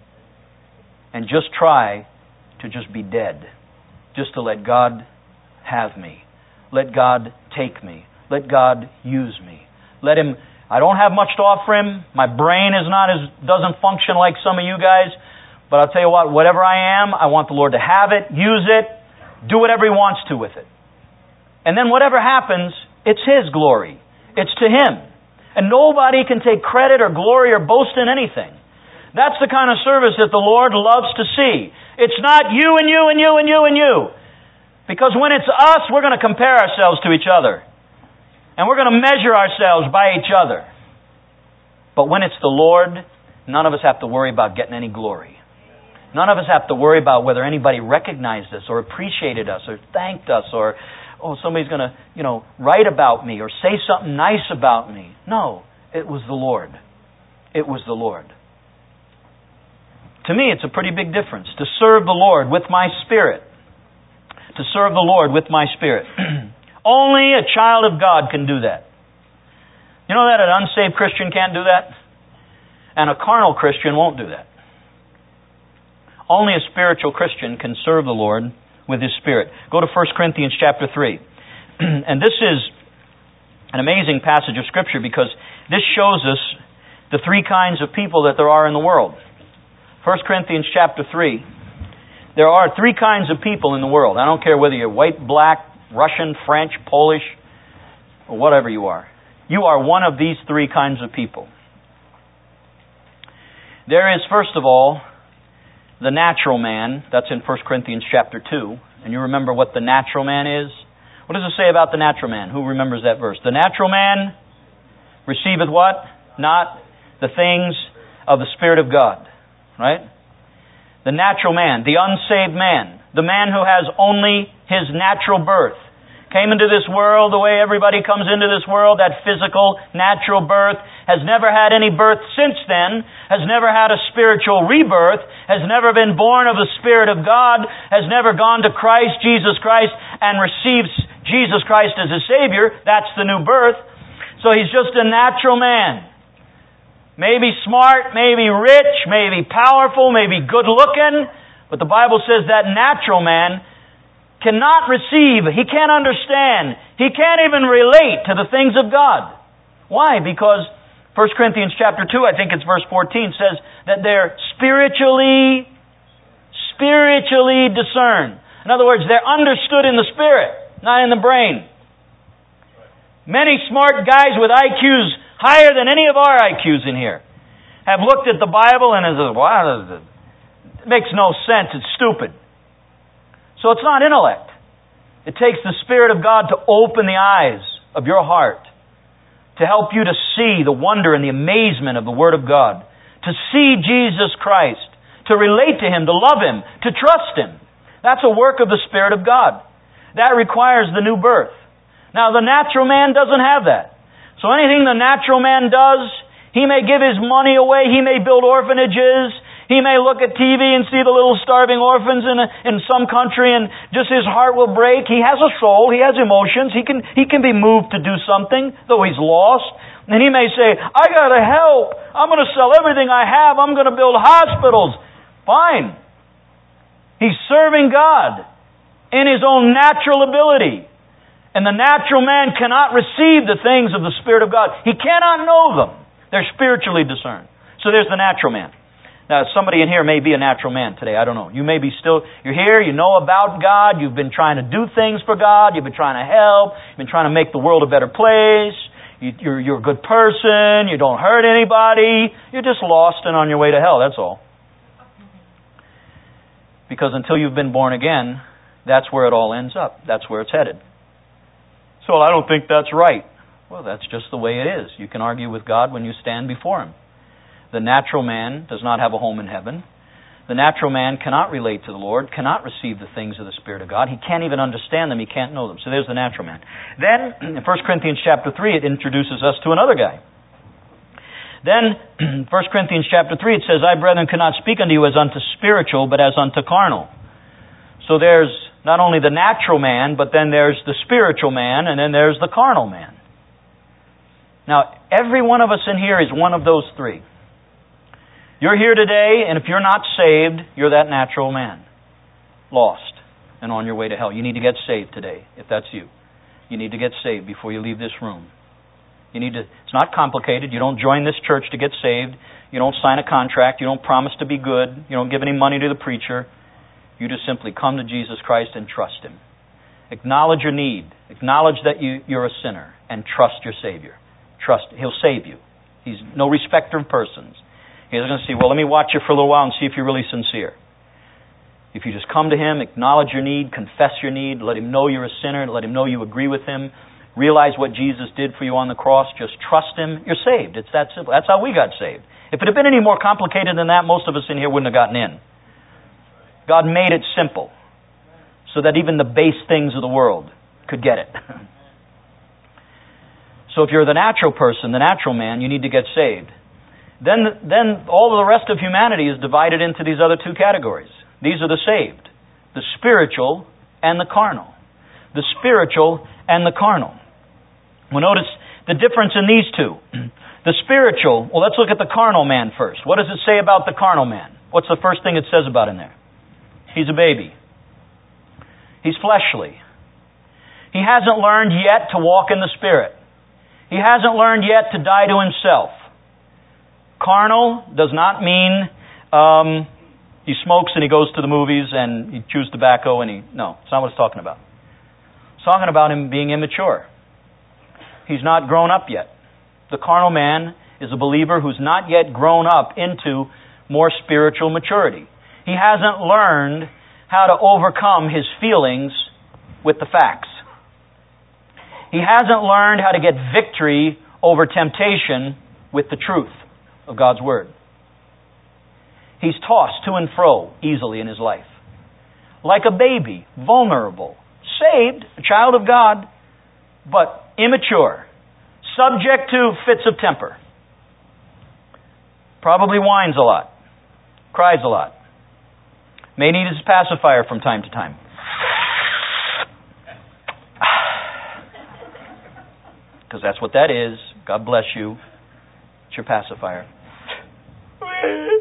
And just try to just be dead. Just to let God have me. Let God take me. Let God use me. Let Him... I don't have much to offer Him. My brain is not as doesn't function like some of you guys. But I'll tell you what, whatever I am, I want the Lord to have it, use it, do whatever He wants to with it. And then whatever happens, it's His glory. It's to Him. And nobody can take credit or glory or boast in anything. That's the kind of service that the Lord loves to see. It's not you and you and you and you and you. Because when it's us, we're going to compare ourselves to each other. And we're going to measure ourselves by each other. But when it's the Lord, none of us have to worry about getting any glory. None of us have to worry about whether anybody recognized us or appreciated us or thanked us or, oh, somebody's going to, you know, write about me or say something nice about me. No, it was the Lord. It was the Lord. To me, it's a pretty big difference to serve the Lord with my spirit. To serve the Lord with my spirit. Only a child of God can do that. You know that an unsaved Christian can't do that? And a carnal Christian won't do that. Only a spiritual Christian can serve the Lord with his spirit. Go to First Corinthians chapter three. And this is an amazing passage of Scripture because this shows us the three kinds of people that there are in the world. First Corinthians chapter three. There are three kinds of people in the world. I don't care whether you're white, black, Russian, French, Polish, or whatever you are. You are one of these three kinds of people. There is, first of all, the natural man. That's in First Corinthians chapter two. And you remember what the natural man is? What does it say about the natural man? Who remembers that verse? The natural man receiveth what? Not the things of the Spirit of God. Right? The natural man, the unsaved man, the man who has only his natural birth. Came into this world the way everybody comes into this world, that physical, natural birth, has never had any birth since then, has never had a spiritual rebirth, has never been born of the Spirit of God, has never gone to Christ, Jesus Christ, and receives Jesus Christ as his Savior. That's the new birth. So he's just a natural man. Maybe smart, maybe rich, maybe powerful, maybe good looking, but the Bible says that natural man cannot receive, he can't understand, he can't even relate to the things of God. Why? Because First Corinthians chapter two, I think it's verse fourteen, says that they're spiritually, spiritually discerned. In other words, they're understood in the spirit, not in the brain. Many smart guys with I Qs higher than any of our I Qs in here have looked at the Bible and have said, wow, it makes no sense, it's stupid. So it's not intellect. It takes the Spirit of God to open the eyes of your heart, to help you to see the wonder and the amazement of the Word of God, to see Jesus Christ, to relate to Him, to love Him, to trust Him. That's a work of the Spirit of God. That requires the new birth. Now, the natural man doesn't have that. So anything the natural man does, he may give his money away, he may build orphanages, he may look at T V and see the little starving orphans in a, in some country and just his heart will break. He has a soul, he has emotions, he can he can be moved to do something, though he's lost. And he may say, I gotta help, I'm going to sell everything I have, I'm going to build hospitals. Fine. He's serving God in his own natural ability. And the natural man cannot receive the things of the Spirit of God. He cannot know them. They're spiritually discerned. So there's the natural man. Now, somebody in here may be a natural man today. I don't know. You may be still, you're here, you know about God, you've been trying to do things for God, you've been trying to help, you've been trying to make the world a better place, you, you're, you're a good person, you don't hurt anybody, you're just lost and on your way to hell, that's all. Because until you've been born again, that's where it all ends up. That's where it's headed. So I don't think that's right. Well, that's just the way it is. You can argue with God when you stand before Him. The natural man does not have a home in heaven. The natural man cannot relate to the Lord, cannot receive the things of the Spirit of God. He can't even understand them. He can't know them. So there's the natural man. Then, in First Corinthians chapter three, it introduces us to another guy. Then, First Corinthians chapter three, it says, I, brethren, cannot speak unto you as unto spiritual, but as unto carnal. So there's not only the natural man, but then there's the spiritual man, and then there's the carnal man. Now, every one of us in here is one of those three. You're here today, and if you're not saved, you're that natural man. Lost and on your way to hell. You need to get saved today, if that's you. You need to get saved before you leave this room. You need to. It's not complicated. You don't join this church to get saved. You don't sign a contract. You don't promise to be good. You don't give any money to the preacher. You just simply come to Jesus Christ and trust Him. Acknowledge your need. Acknowledge that you, you're a sinner and trust your Savior. Trust. He'll save you. He's no respecter of persons. He's going to say, well, let me watch you for a little while and see if you're really sincere. If you just come to Him, acknowledge your need, confess your need, let Him know you're a sinner, let Him know you agree with Him, realize what Jesus did for you on the cross, just trust Him, you're saved. It's that simple. That's how we got saved. If it had been any more complicated than that, most of us in here wouldn't have gotten in. God made it simple so that even the base things of the world could get it. So if you're the natural person, the natural man, you need to get saved. Then, then all of the rest of humanity is divided into these other two categories. These are the saved, the spiritual and the carnal. The spiritual and the carnal. Well, notice the difference in these two. The spiritual, well, let's look at the carnal man first. What does it say about the carnal man? What's the first thing it says about him there? He's a baby. He's fleshly. He hasn't learned yet to walk in the Spirit. He hasn't learned yet to die to himself. Carnal does not mean um, he smokes and he goes to the movies and he chews tobacco and he... No, it's not what it's talking about. It's talking about him being immature. He's not grown up yet. The carnal man is a believer who's not yet grown up into more spiritual maturity. He hasn't learned how to overcome his feelings with the facts. He hasn't learned how to get victory over temptation with the truth of God's Word. He's tossed to and fro easily in his life. Like a baby, vulnerable, saved, a child of God, but immature, subject to fits of temper. Probably whines a lot, cries a lot. May need his pacifier from time to time. Because that's what that is. God bless you. It's your pacifier.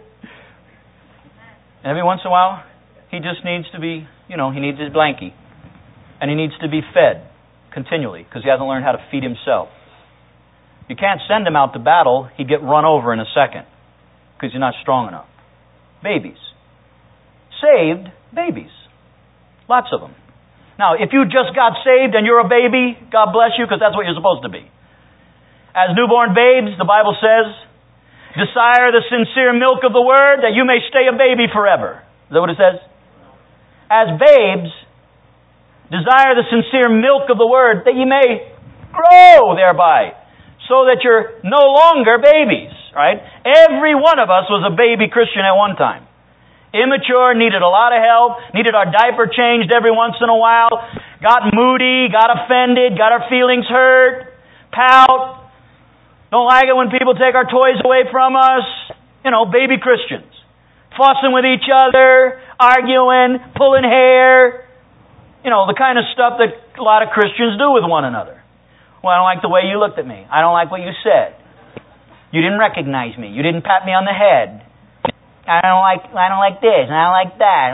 And every once in a while, he just needs to be, you know, he needs his blankie. And he needs to be fed continually because he hasn't learned how to feed himself. You can't send him out to battle. He'd get run over in a second because you're not strong enough. Babies. Saved babies. Lots of them. Now, if you just got saved and you're a baby, God bless you because that's what you're supposed to be. As newborn babes, the Bible says, desire the sincere milk of the Word that you may stay a baby forever. Is that what it says? As babes, desire the sincere milk of the Word that you may grow thereby, so that you're no longer babies. Right? Every one of us was a baby Christian at one time. Immature, needed a lot of help, needed our diaper changed every once in a while, got moody, got offended, got our feelings hurt, pout. Don't like it when people take our toys away from us. You know, baby Christians. Fussing with each other, arguing, pulling hair. You know, the kind of stuff that a lot of Christians do with one another. Well, I don't like the way you looked at me. I don't like what you said. You didn't recognize me. You didn't pat me on the head. I don't like I don't like this, and I don't like that.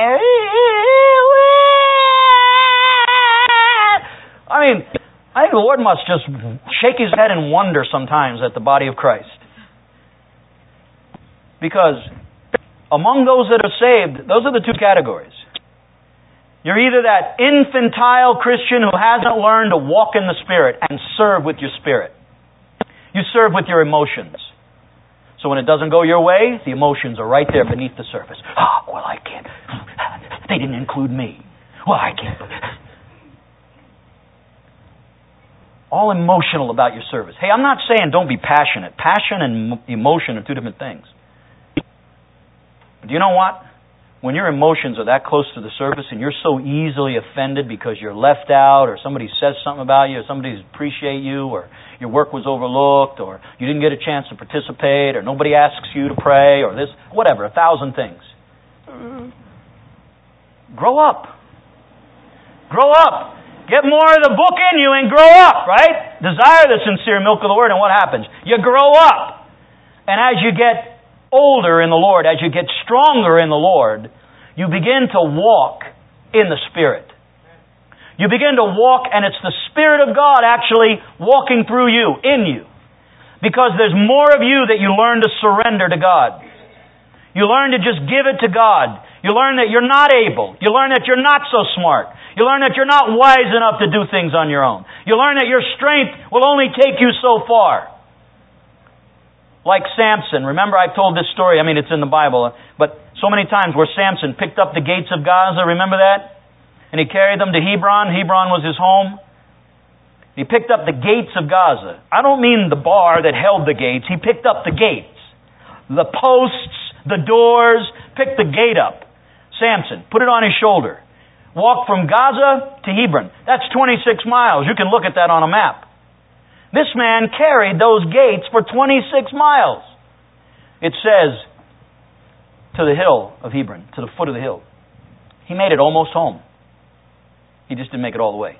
I mean, I think the Lord must just shake His head in wonder sometimes at the body of Christ. Because among those that are saved, those are the two categories. You're either that infantile Christian who hasn't learned to walk in the Spirit and serve with your spirit. You serve with your emotions. So when it doesn't go your way, the emotions are right there beneath the surface. Oh, well, I can't. They didn't include me. Well, I can't. All emotional about your service. Hey, I'm not saying don't be passionate. Passion and emotion are two different things. But do you know what? When your emotions are that close to the surface and you're so easily offended because you're left out or somebody says something about you or somebody doesn't appreciate you or your work was overlooked or you didn't get a chance to participate or nobody asks you to pray or this, whatever, a thousand things. Grow up. Grow up. Get more of the book in you and grow up, right? Desire the sincere milk of the Word, and what happens? You grow up. And as you get older in the Lord, as you get stronger in the Lord, you begin to walk in the Spirit. You begin to walk, and it's the Spirit of God actually walking through you, in you. Because there's more of you that you learn to surrender to God. You learn to just give it to God. You learn that you're not able. You learn that you're not so smart. You learn that you're not wise enough to do things on your own. You learn that your strength will only take you so far. Like Samson. Remember I told this story, I mean it's in the Bible, but so many times where Samson picked up the gates of Gaza, remember that? And he carried them to Hebron. Hebron was his home. He picked up the gates of Gaza. I don't mean the bar that held the gates. He picked up the gates. The posts, the doors, picked the gate up. Samson, put it on his shoulder. Walked from Gaza to Hebron. That's twenty-six miles. You can look at that on a map. This man carried those gates for twenty-six miles. It says, to the hill of Hebron, to the foot of the hill. He made it almost home. He just didn't make it all the way.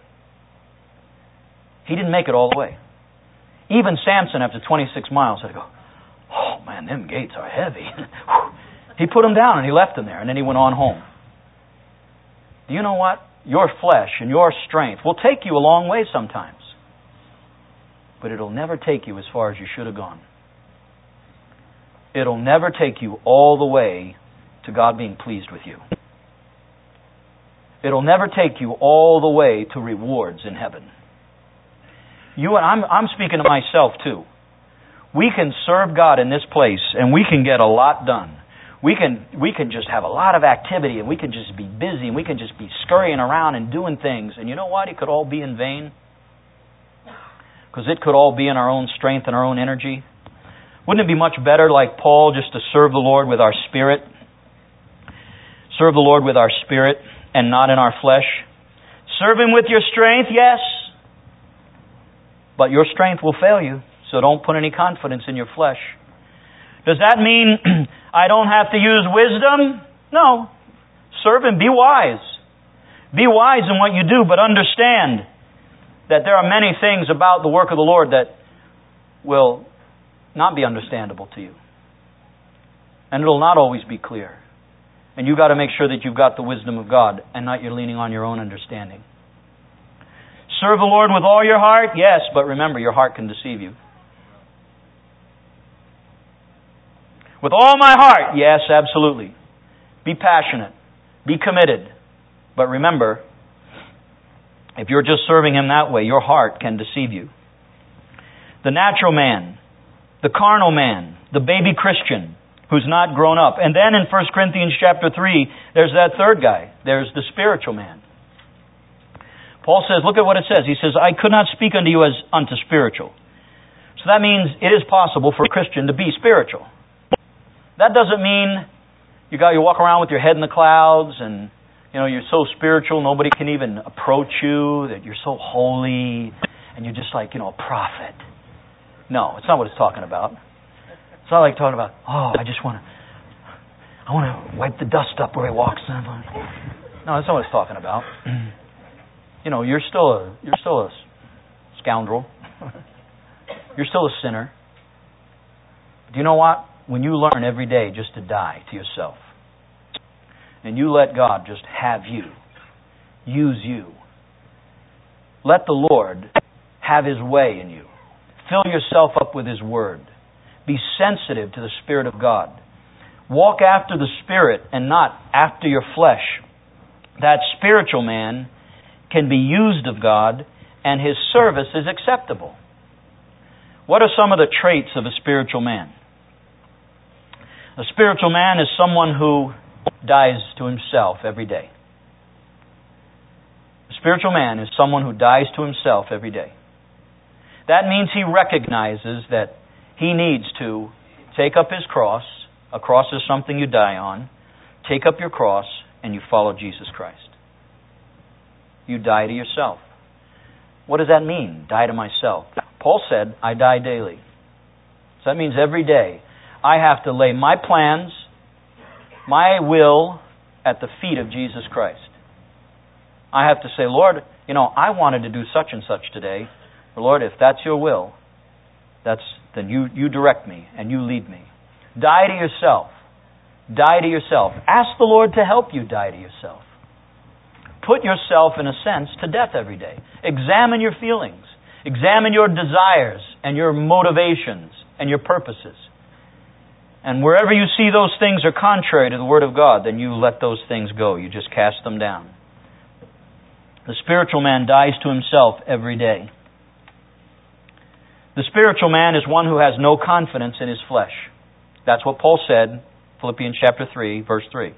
He didn't make it all the way. Even Samson, after twenty-six miles, had to go, oh man, them gates are heavy. He put them down and he left them there, and then he went on home. Do you know what? Your flesh and your strength will take you a long way sometimes. But it'll never take you as far as you should have gone. It'll never take you all the way to God being pleased with you. It'll never take you all the way to rewards in heaven. You and I'm, I'm speaking to myself too. We can serve God in this place and we can get a lot done. We can we can just have a lot of activity and we can just be busy and we can just be scurrying around and doing things. And you know what? It could all be in vain. Because it could all be in our own strength and our own energy. Wouldn't it be much better, like Paul, just to serve the Lord with our spirit? Serve the Lord with our spirit and not in our flesh. Serve Him with your strength, yes. But your strength will fail you, so don't put any confidence in your flesh. Does that mean I don't have to use wisdom? No. Serve Him. Be wise. Be wise in what you do, but understand that there are many things about the work of the Lord that will not be understandable to you. And it'll not always be clear. And you've got to make sure that you've got the wisdom of God and not you're leaning on your own understanding. serve the Lord with all your heart? Yes, but remember, your heart can deceive you. With all my heart? Yes, absolutely. Be passionate. Be committed. But remember, if you're just serving Him that way, your heart can deceive you. The natural man, the carnal man, the baby Christian who's not grown up. And then in First Corinthians chapter three, there's that third guy. There's the spiritual man. Paul says, look at what it says. He says, I could not speak unto you as unto spiritual. So that means it is possible for a Christian to be spiritual. That doesn't mean you got you walk around with your head in the clouds and you know you're so spiritual nobody can even approach you, that you're so holy and you're just like, you know, a prophet. No, it's not what it's talking about. It's not like talking about, oh, I just want to I want to wipe the dust up where he walks. No, that's not what it's talking about. You know, you're still a you're still a scoundrel. You're still a sinner. Do you know what? When you learn every day just to die to yourself, and you let God just have you, use you, let the Lord have His way in you. Fill yourself up with His Word. Be sensitive to the Spirit of God. Walk after the Spirit and not after your flesh. That spiritual man can be used of God, and his service is acceptable. What are some of the traits of a spiritual man? A spiritual man is someone who dies to himself every day. A spiritual man is someone who dies to himself every day. That means he recognizes that he needs to take up his cross. A cross is something you die on. Take up your cross and you follow Jesus Christ. You die to yourself. What does that mean, die to myself? Paul said, I die daily. So that means every day I have to lay my plans, my will at the feet of Jesus Christ. I have to say, Lord, you know, I wanted to do such and such today. But Lord, if that's your will, that's then you, you direct me and you lead me. Die to yourself. Die to yourself. Ask the Lord to help you die to yourself. Put yourself, in a sense, to death every day. Examine your feelings. Examine your desires and your motivations and your purposes. And wherever you see those things are contrary to the Word of God, then you let those things go. You just cast them down. The spiritual man dies to himself every day. The spiritual man is one who has no confidence in his flesh. That's what Paul said, Philippians chapter three, verse three.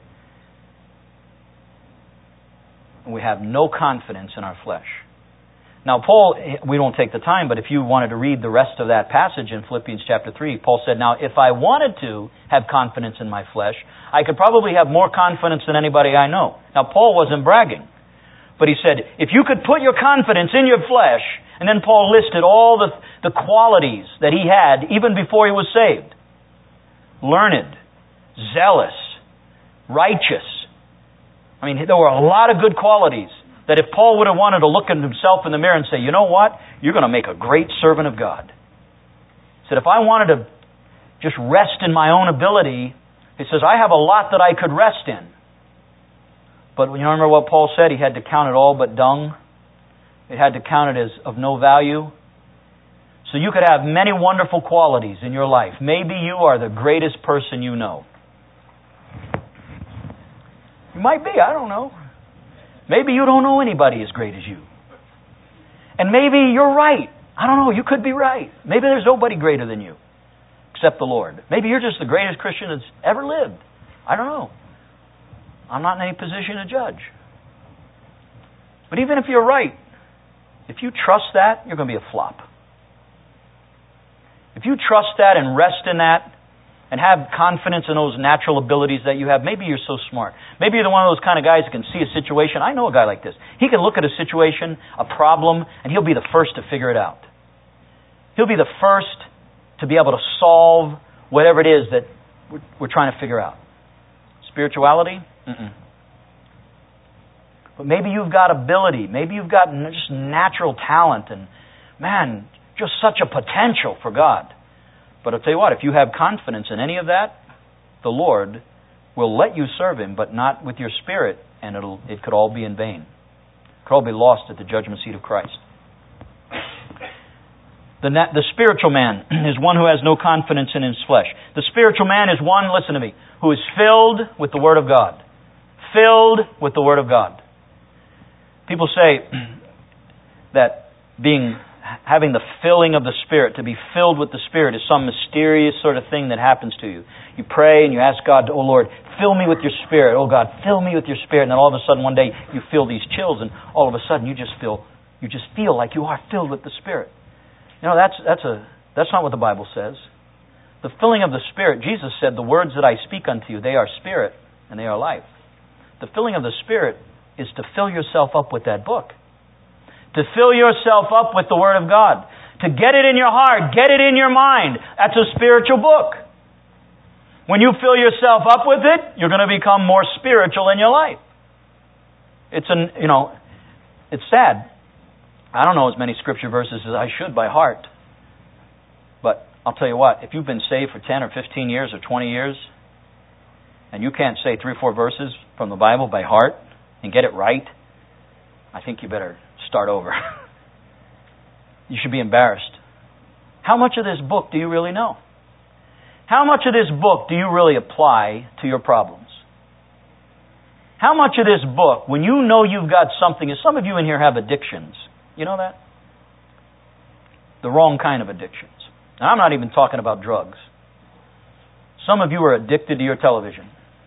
We have no confidence in our flesh. Now, Paul, we don't take the time, but if you wanted to read the rest of that passage in Philippians chapter three, Paul said, now, if I wanted to have confidence in my flesh, I could probably have more confidence than anybody I know. Now, Paul wasn't bragging, but he said, if you could put your confidence in your flesh, and then Paul listed all the, the qualities that he had even before he was saved. Learned, zealous, righteous. I mean, there were a lot of good qualities that if Paul would have wanted to look at himself in the mirror and say, you know what? You're going to make a great servant of God. He said, if I wanted to just rest in my own ability, he says, I have a lot that I could rest in. But you remember what Paul said? He had to count it all but dung. He had to count it as of no value. So you could have many wonderful qualities in your life. Maybe you are the greatest person you know. You might be, I don't know. Maybe you don't know anybody as great as you. And maybe you're right. I don't know, you could be right. Maybe there's nobody greater than you, except the Lord. Maybe you're just the greatest Christian that's ever lived. I don't know. I'm not in any position to judge. But even if you're right, if you trust that, you're going to be a flop. If you trust that and rest in that, and have confidence in those natural abilities that you have. Maybe you're so smart. Maybe you're one of those kind of guys that can see a situation. I know a guy like this. He can look at a situation, a problem, and he'll be the first to figure it out. He'll be the first to be able to solve whatever it is that we're, we're trying to figure out. Spirituality? Mm-mm. But maybe you've got ability. Maybe you've got just natural talent and, man, just such a potential for God. But I'll tell you what, if you have confidence in any of that, the Lord will let you serve Him, but not with your spirit, and it'll it could all be in vain. It could all be lost at the judgment seat of Christ. The, na- the spiritual man is one who has no confidence in his flesh. The spiritual man is one, listen to me, who is filled with the Word of God. Filled with the Word of God. People say that being, having the filling of the Spirit, to be filled with the Spirit, is some mysterious sort of thing that happens to you. You pray and you ask God, oh Lord, fill me with your Spirit. Oh God, fill me with your Spirit. And then all of a sudden one day you feel these chills, and all of a sudden you just feel, you just feel like you are filled with the Spirit. You know, that's that's a that's not what the Bible says. The filling of the Spirit, Jesus said, the words that I speak unto you, they are spirit and they are life. The filling of the Spirit is to fill yourself up with that book. To fill yourself up with the Word of God. To get it in your heart, get it in your mind. That's a spiritual book. When you fill yourself up with it, you're going to become more spiritual in your life. It's an, you know, it's sad. I don't know as many scripture verses as I should by heart. But I'll tell you what, if you've been saved for ten or fifteen years or twenty years, and you can't say three or four verses from the Bible by heart and get it right, I think you better start over. You should be embarrassed. How much of this book do you really know? How much of this book do you really apply to your problems? How much of this book, when you know you've got something, and some of you in here have addictions, you know that? The wrong kind of addictions. Now, I'm not even talking about drugs. Some of you are addicted to your television.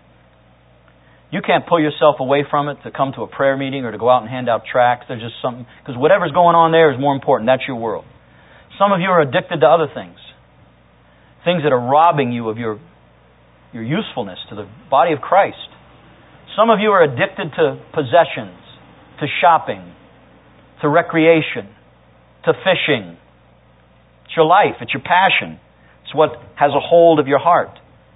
You can't pull yourself away from it to come to a prayer meeting or to go out and hand out tracts. There's just something, because whatever's going on there is more important. That's your world. Some of you are addicted to other things. Things that are robbing you of your, your usefulness to the body of Christ. Some of you are addicted to possessions, to shopping, to recreation, to fishing. It's your life. It's your passion. It's what has a hold of your heart.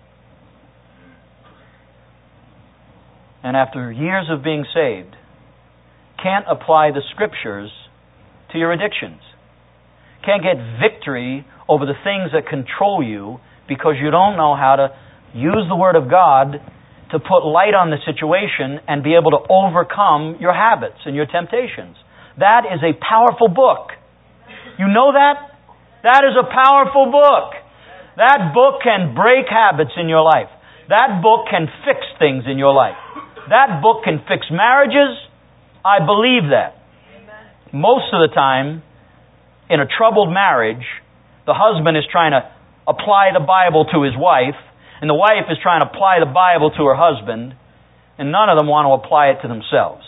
And after years of being saved, can't apply the Scriptures to your addictions. Can't get victory over the things that control you because you don't know how to use the Word of God to put light on the situation and be able to overcome your habits and your temptations. That is a powerful book. You know that? That is a powerful book. That book can break habits in your life. That book can fix things in your life. That book can fix marriages. I believe that. Most of the time, in a troubled marriage, the husband is trying to apply the Bible to his wife, and the wife is trying to apply the Bible to her husband, and none of them want to apply it to themselves.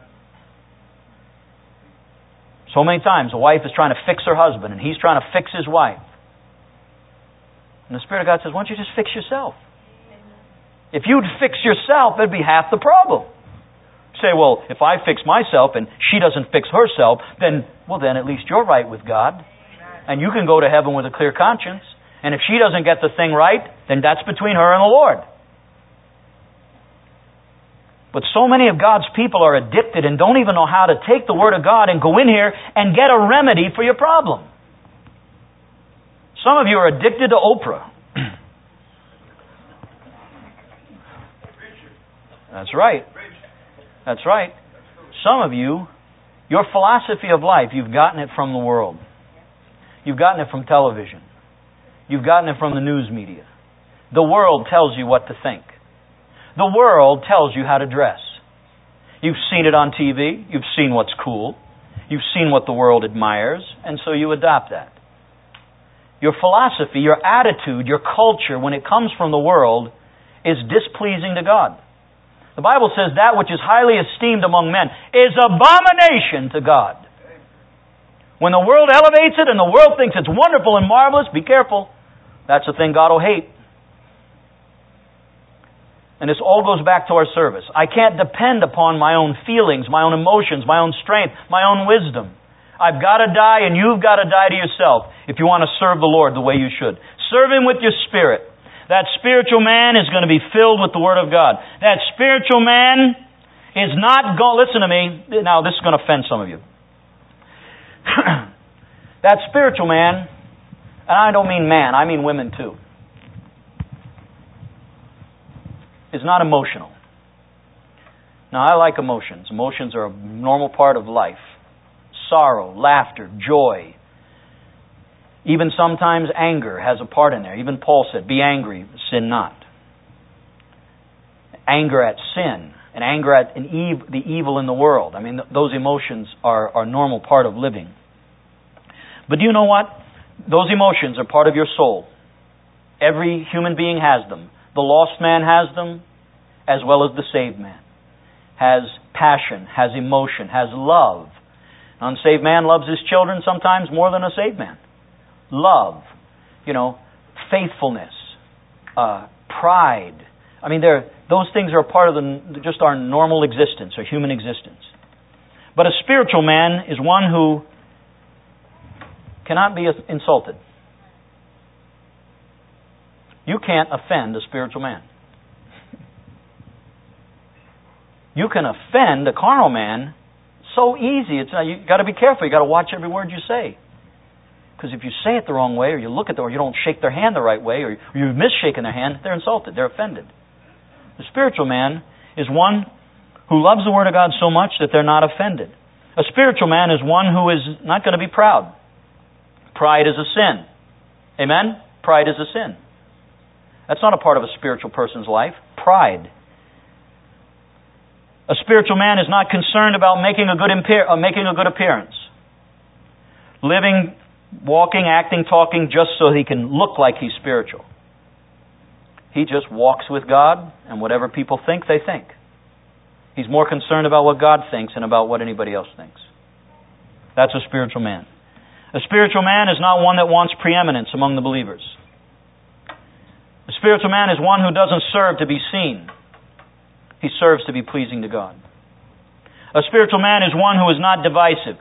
So many times, the wife is trying to fix her husband, and he's trying to fix his wife. And the Spirit of God says, why don't you just fix yourself? If you'd fix yourself, it'd be half the problem. You say, well, if I fix myself and she doesn't fix herself, then, well, then at least you're right with God. And you can go to heaven with a clear conscience. And if she doesn't get the thing right, then that's between her and the Lord. But so many of God's people are addicted and don't even know how to take the Word of God and go in here and get a remedy for your problem. Some of you are addicted to Oprah. That's right. That's right. Some of you, your philosophy of life, you've gotten it from the world. You've gotten it from television. You've gotten it from the news media. The world tells you what to think. The world tells you how to dress. You've seen it on T V. You've seen what's cool. You've seen what the world admires, and so you adopt that. Your philosophy, your attitude, your culture, when it comes from the world, is displeasing to God. The Bible says that which is highly esteemed among men is abomination to God. When the world elevates it and the world thinks it's wonderful and marvelous, be careful. That's the thing God will hate. And this all goes back to our service. I can't depend upon my own feelings, my own emotions, my own strength, my own wisdom. I've got to die and you've got to die to yourself if you want to serve the Lord the way you should. Serve Him with your spirit. That spiritual man is going to be filled with the Word of God. That spiritual man is not going... Listen to me. Now, this is going to offend some of you. That spiritual man, and I don't mean man, I mean women too, is not emotional. Now, I like emotions. Emotions are a normal part of life. Sorrow, laughter, joy, Even sometimes anger has a part in there. Even Paul said, be angry, sin not. Anger at sin and anger at an ev- the evil in the world. I mean, th- those emotions are, are a normal part of living. But do you know what? Those emotions are part of your soul. Every human being has them. The lost man has them, as well as the saved man. Has passion, has emotion, has love. An unsaved man loves his children sometimes more than a saved man. Love, you know, faithfulness, uh, pride. I mean, they're, those things are a part of the, just our normal existence, or human existence. But a spiritual man is one who cannot be insulted. You can't offend a spiritual man. You can offend a carnal man so easy. It's you got to be careful. You got to watch every word you say. Because if you say it the wrong way, or you look at them, or you don't shake their hand the right way, or you've misshaken their hand, they're insulted. They're offended. The spiritual man is one who loves the Word of God so much that they're not offended. A spiritual man is one who is not going to be proud. Pride is a sin. Amen? Pride is a sin. That's not a part of a spiritual person's life. Pride. A spiritual man is not concerned about making a good impe- uh, making a good appearance. Living, walking, acting, talking just so he can look like he's spiritual. He just walks with God, and whatever people think, they think. He's more concerned about what God thinks than about what anybody else thinks. That's a spiritual man. A spiritual man is not one that wants preeminence among the believers. A spiritual man is one who doesn't serve to be seen. He serves to be pleasing to God. A spiritual man is one who is not divisive.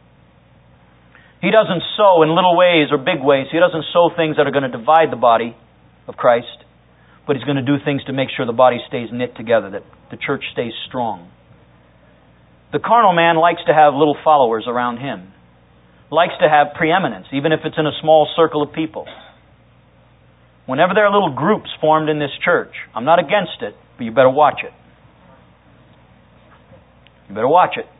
He doesn't sow in little ways or big ways. He doesn't sow things that are going to divide the body of Christ, but he's going to do things to make sure the body stays knit together, that the church stays strong. The carnal man likes to have little followers around him. Likes to have preeminence, even if it's in a small circle of people. Whenever there are little groups formed in this church, I'm not against it, but you better watch it. You better watch it.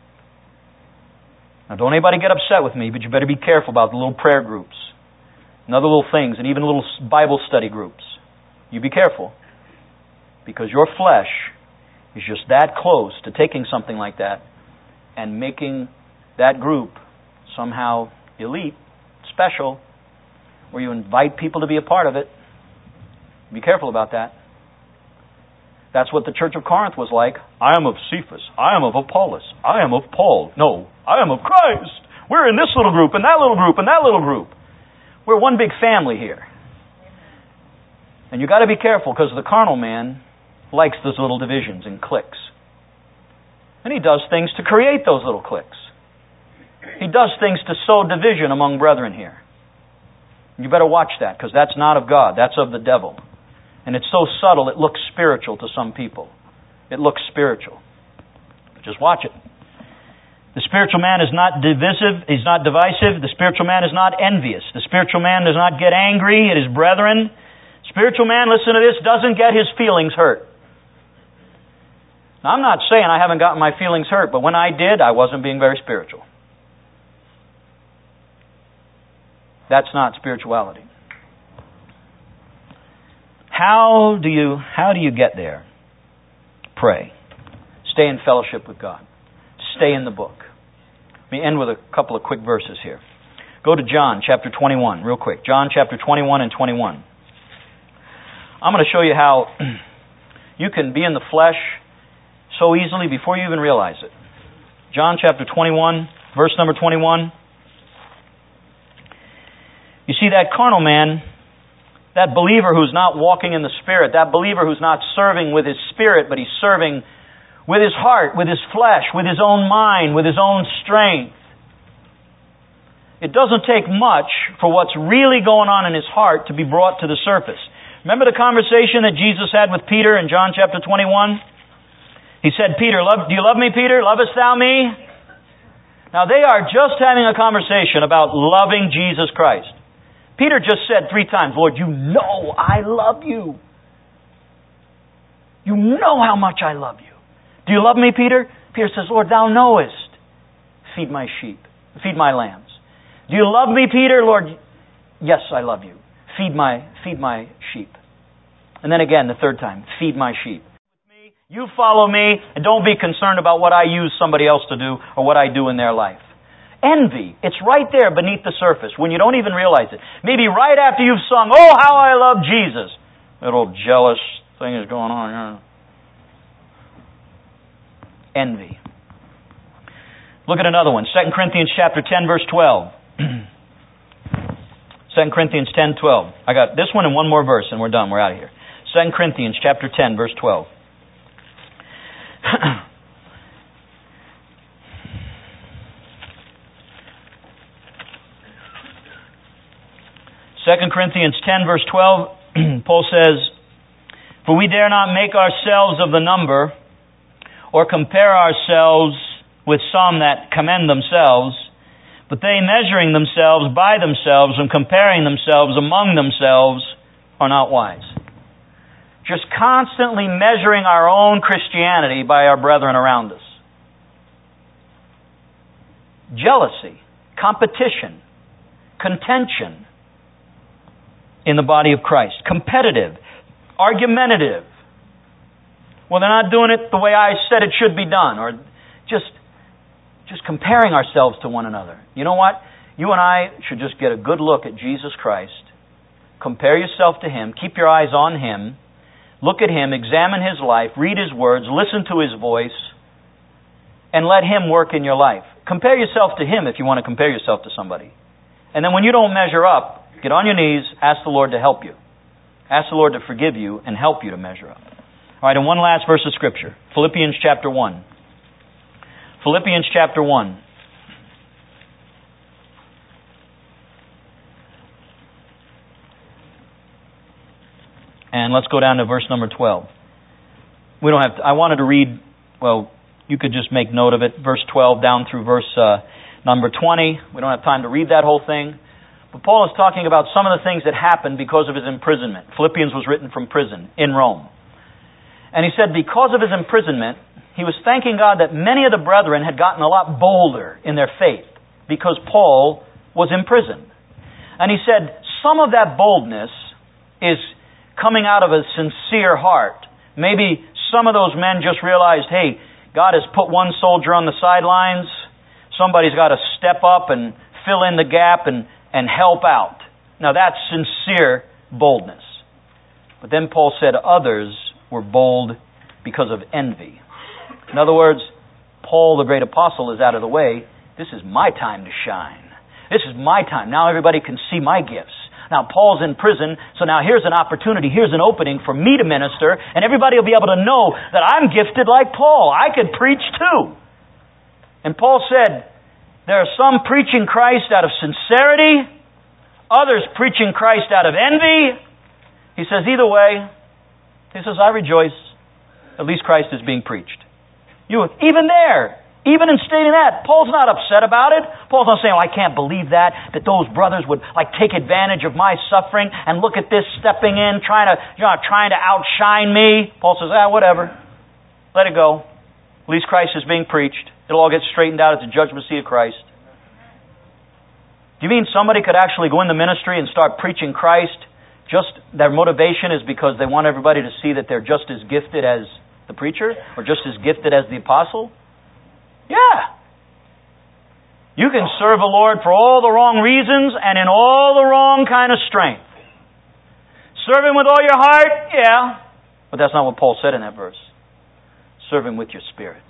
Now, don't anybody get upset with me, but you better be careful about the little prayer groups and other little things, and even little Bible study groups. You be careful, because your flesh is just that close to taking something like that and making that group somehow elite, special, where you invite people to be a part of it. Be careful about that. That's what the Church of Corinth was like. I am of Cephas. I am of Apollos. I am of Paul. No, I am of Christ. We're in this little group, and that little group, and that little group. We're one big family here. And you've got to be careful, because the carnal man likes those little divisions and cliques. And he does things to create those little cliques. He does things to sow division among brethren here. You better watch that, because that's not of God. That's of the devil. And it's so subtle, it looks spiritual to some people. It looks spiritual. Just watch it. The spiritual man is not divisive. He's not divisive. The spiritual man is not envious. The spiritual man does not get angry at his brethren. Spiritual man, listen to this, doesn't get his feelings hurt. Now, I'm not saying I haven't gotten my feelings hurt, but when I did, I wasn't being very spiritual. That's not spirituality. How do you how do you get there? Pray. Stay in fellowship with God. Stay in the book. Let me end with a couple of quick verses here. Go to John chapter twenty-one, real quick. John chapter twenty-one and twenty-one. I'm going to show you how you can be in the flesh so easily before you even realize it. John chapter twenty-one, verse number twenty-one. You see, that carnal man, that believer who's not walking in the Spirit, that believer who's not serving with his spirit, but he's serving with his heart, with his flesh, with his own mind, with his own strength. It doesn't take much for what's really going on in his heart to be brought to the surface. Remember the conversation that Jesus had with Peter in John chapter twenty-one? He said, Peter, love, do you love me, Peter? Lovest thou me? Now they are just having a conversation about loving Jesus Christ. Peter just said three times, Lord, you know I love you. You know how much I love you. Do you love me, Peter? Peter says, Lord, thou knowest. Feed my sheep. Feed my lambs. Do you love me, Peter? Lord, yes, I love you. Feed my, feed my sheep. And then again, the third time, feed my sheep. You follow me, and don't be concerned about what I use somebody else to do or what I do in their life. Envy, it's right there beneath the surface when you don't even realize it. Maybe right after you've sung, "Oh, how I love Jesus," that old jealous thing is going on. Envy. Look at another one. Second Corinthians chapter ten, verse twelve. Second Corinthians ten, twelve. I got this one and one more verse and we're done. We're out of here. Second Corinthians chapter ten, verse twelve. Second Corinthians ten, verse twelve, Paul says, "For we dare not make ourselves of the number, or compare ourselves with some that commend themselves, but they measuring themselves by themselves and comparing themselves among themselves are not wise." Just constantly measuring our own Christianity by our brethren around us. Jealousy, competition, contention in the body of Christ. Competitive, argumentative. Well, they're not doing it the way I said it should be done. Or just, just comparing ourselves to one another. You know what? You and I should just get a good look at Jesus Christ. Compare yourself to Him. Keep your eyes on Him. Look at Him. Examine His life. Read His words. Listen to His voice. And let Him work in your life. Compare yourself to Him if you want to compare yourself to somebody. And then when you don't measure up, get on your knees, ask the Lord to help you. Ask the Lord to forgive you and help you to measure up. All right, and one last verse of Scripture. Philippians chapter one. Philippians chapter one. And let's go down to verse number twelve. We don't have to, I wanted to read, well, you could just make note of it, verse twelve down through verse uh, number twenty. We don't have time to read that whole thing. But Paul is talking about some of the things that happened because of his imprisonment. Philippians was written from prison in Rome. And he said because of his imprisonment, he was thanking God that many of the brethren had gotten a lot bolder in their faith because Paul was imprisoned. And he said some of that boldness is coming out of a sincere heart. Maybe some of those men just realized, hey, God has put one soldier on the sidelines. Somebody's got to step up and fill in the gap and and help out. Now that's sincere boldness. But then Paul said others were bold because of envy. In other words, Paul, the great apostle, is out of the way. This is my time to shine. This is my time. Now everybody can see my gifts. Now Paul's in prison, so now here's an opportunity, here's an opening for me to minister, and everybody will be able to know that I'm gifted like Paul. I could preach too. And Paul said, there are some preaching Christ out of sincerity, others preaching Christ out of envy. He says, either way, he says, I rejoice. At least Christ is being preached. You, even there, even in stating that, Paul's not upset about it. Paul's not saying, oh, I can't believe that, that those brothers would like take advantage of my suffering and look at this stepping in, trying to, you know, trying to outshine me. Paul says, ah, whatever. Let it go. At least Christ is being preached. It'll all get straightened out at the judgment seat of Christ. Do you mean somebody could actually go in the ministry and start preaching Christ? Just their motivation is because they want everybody to see that they're just as gifted as the preacher or just as gifted as the apostle? Yeah. You can serve the Lord for all the wrong reasons and in all the wrong kind of strength. Serve Him with all your heart? Yeah. But that's not what Paul said in that verse. Serve Him with your spirit.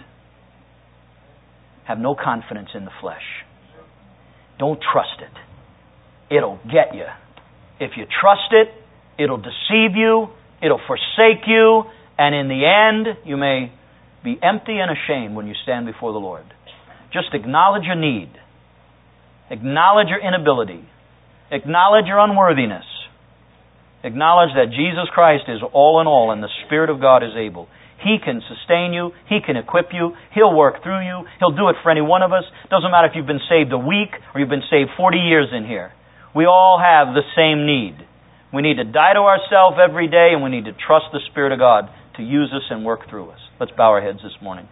Have no confidence in the flesh. Don't trust it. It'll get you. If you trust it, it'll deceive you, it'll forsake you, and in the end, you may be empty and ashamed when you stand before the Lord. Just acknowledge your need. Acknowledge your inability. Acknowledge your unworthiness. Acknowledge that Jesus Christ is all in all and the Spirit of God is able. He can sustain you. He can equip you. He'll work through you. He'll do it for any one of us. Doesn't matter if you've been saved a week or you've been saved forty years in here. We all have the same need. We need to die to ourselves every day and we need to trust the Spirit of God to use us and work through us. Let's bow our heads this morning.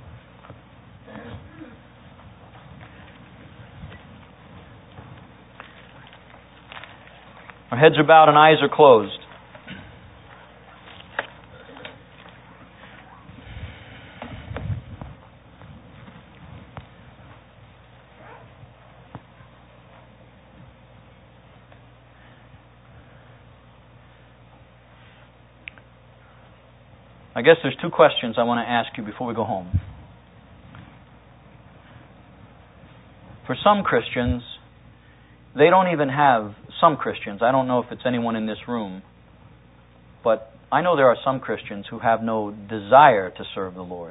Our heads are bowed and eyes are closed. I guess there's two questions I want to ask you before we go home. For some Christians, they don't even have, some Christians, I don't know if it's anyone in this room, but I know there are some Christians who have no desire to serve the Lord.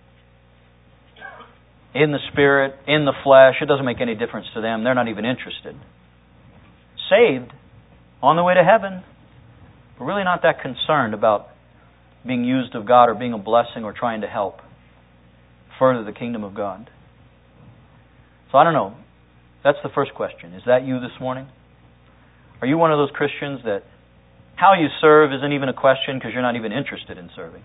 In the spirit, in the flesh, it doesn't make any difference to them. They're not even interested. Saved, on the way to heaven, but really not that concerned about being used of God or being a blessing or trying to help further the kingdom of God. So I don't know. That's the first question. Is that you this morning? Are you one of those Christians that how you serve isn't even a question because you're not even interested in serving?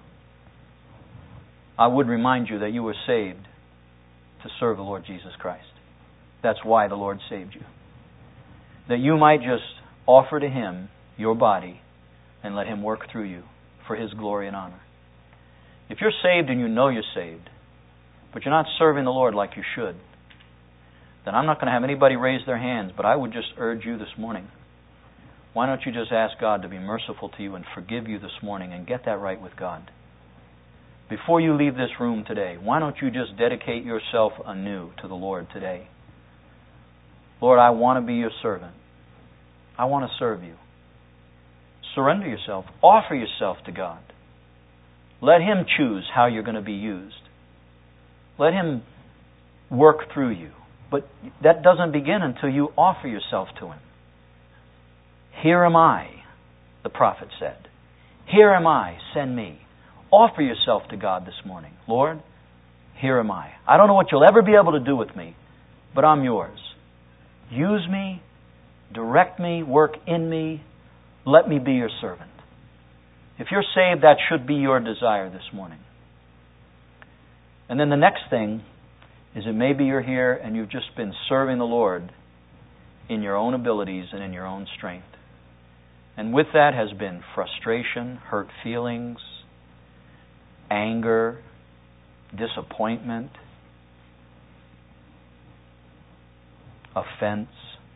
I would remind you that you were saved to serve the Lord Jesus Christ. That's why the Lord saved you. That you might just offer to Him your body and let Him work through you for His glory and honor. If you're saved and you know you're saved, but you're not serving the Lord like you should, then I'm not going to have anybody raise their hands, but I would just urge you this morning, why don't you just ask God to be merciful to you and forgive you this morning and get that right with God? Before you leave this room today, why don't you just dedicate yourself anew to the Lord today? Lord, I want to be your servant. I want to serve you. Surrender yourself. Offer yourself to God. Let Him choose how you're going to be used. Let Him work through you. But that doesn't begin until you offer yourself to Him. Here am I, the prophet said. Here am I, send me. Offer yourself to God this morning. Lord, here am I. I don't know what you'll ever be able to do with me, but I'm yours. Use me, direct me, work in me. Let me be your servant. If you're saved, that should be your desire this morning. And then the next thing is that maybe you're here and you've just been serving the Lord in your own abilities and in your own strength. And with that has been frustration, hurt feelings, anger, disappointment, offense.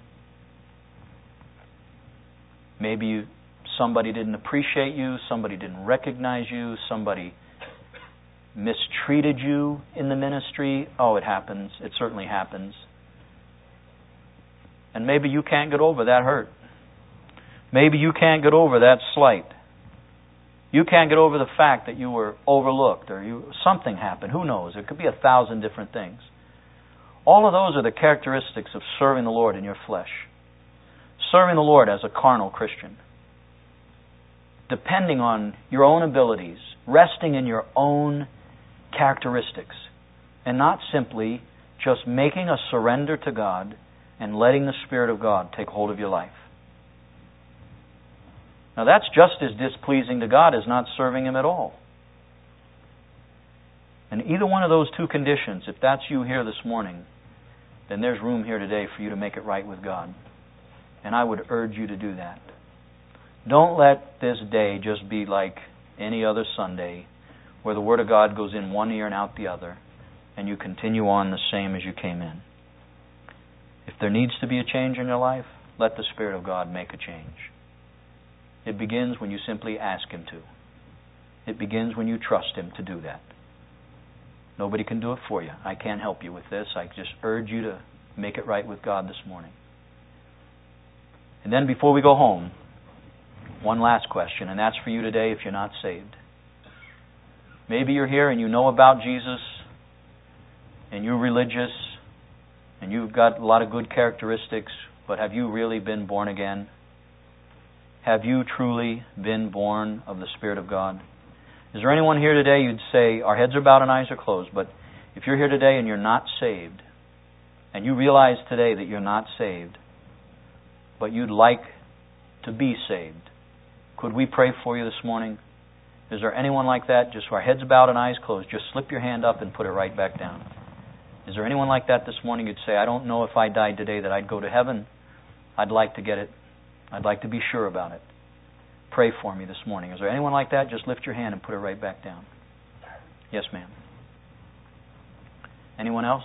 Maybe you, somebody didn't appreciate you, somebody didn't recognize you, somebody mistreated you in the ministry. Oh, it happens. It certainly happens. And maybe you can't get over that hurt. Maybe you can't get over that slight. You can't get over the fact that you were overlooked or you something happened. Who knows? It could be a thousand different things. All of those are the characteristics of serving the Lord in your flesh. Serving the Lord as a carnal Christian. Depending on your own abilities. Resting in your own characteristics. And not simply just making a surrender to God and letting the Spirit of God take hold of your life. Now that's just as displeasing to God as not serving Him at all. And either one of those two conditions, if that's you here this morning, then there's room here today for you to make it right with God. And I would urge you to do that. Don't let this day just be like any other Sunday where the Word of God goes in one ear and out the other and you continue on the same as you came in. If there needs to be a change in your life, let the Spirit of God make a change. It begins when you simply ask Him to. It begins when you trust Him to do that. Nobody can do it for you. I can't help you with this. I just urge you to make it right with God this morning. And then before we go home, one last question, and that's for you today if you're not saved. Maybe you're here and you know about Jesus, and you're religious, and you've got a lot of good characteristics, but have you really been born again? Have you truly been born of the Spirit of God? Is there anyone here today you'd say, our heads are bowed and eyes are closed, but if you're here today and you're not saved, and you realize today that you're not saved, but you'd like to be saved, could we pray for you this morning? Is there anyone like that? Just our heads bowed and eyes closed, just slip your hand up and put it right back down. Is there anyone like that this morning you'd say, I don't know if I died today that I'd go to heaven. I'd like to get it I'd like to be sure about it. Pray for me this morning. Is there anyone like that? Just lift your hand and put it right back down. Yes, ma'am. Anyone else?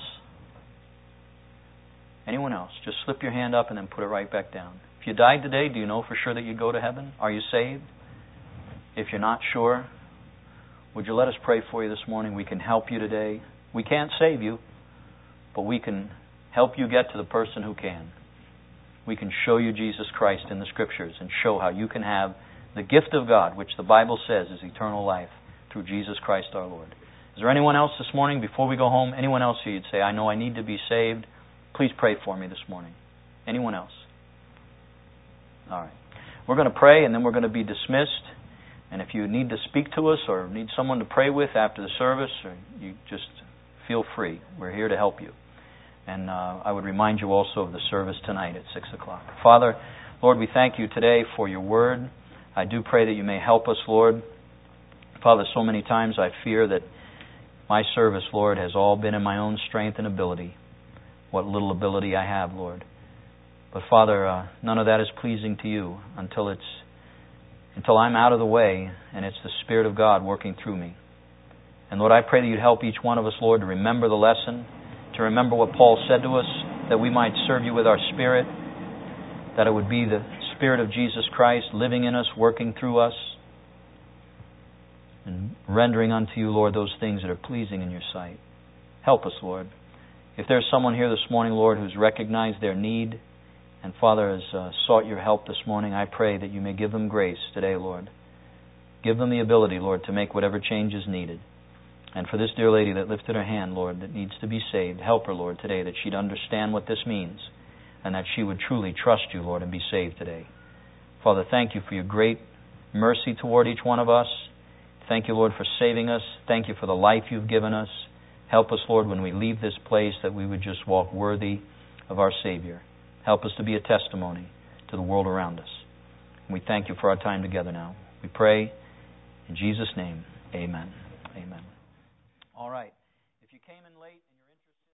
Anyone else? Just slip your hand up and then put it right back down. If you died today, do you know for sure that you'd go to heaven? Are you saved? If you're not sure, would you let us pray for you this morning? We can help you today. We can't save you, but we can help you get to the person who can. We can show you Jesus Christ in the Scriptures and show how you can have the gift of God, which the Bible says is eternal life through Jesus Christ our Lord. Is there anyone else this morning, before we go home, anyone else who you'd say, I know I need to be saved? Please pray for me this morning. Anyone else? All right. We're going to pray and then we're going to be dismissed. And if you need to speak to us or need someone to pray with after the service, or you just feel free. We're here to help you. And uh, I would remind you also of the service tonight at six o'clock. Father, Lord, we thank you today for your word. I do pray that you may help us, Lord. Father, so many times I fear that my service, Lord, has all been in my own strength and ability. What little ability I have, Lord. But Father, uh, none of that is pleasing to you until it's until I'm out of the way and it's the Spirit of God working through me. And Lord, I pray that you'd help each one of us, Lord, to remember the lesson, to remember what Paul said to us, that we might serve you with our spirit, that it would be the Spirit of Jesus Christ living in us, working through us, and rendering unto you, Lord, those things that are pleasing in your sight. Help us, Lord. If there's someone here this morning, Lord, who's recognized their need, and Father has uh, sought your help this morning, I pray that you may give them grace today, Lord. Give them the ability, Lord, to make whatever change is needed. And for this dear lady that lifted her hand, Lord, that needs to be saved, help her, Lord, today, that she'd understand what this means, and that she would truly trust you, Lord, and be saved today. Father, thank you for your great mercy toward each one of us. Thank you, Lord, for saving us. Thank you for the life you've given us. Help us, Lord, when we leave this place, that we would just walk worthy of our Savior. Help us to be a testimony to the world around us. And we thank you for our time together now. We pray in Jesus' name, amen. Amen. All right. If you came in late...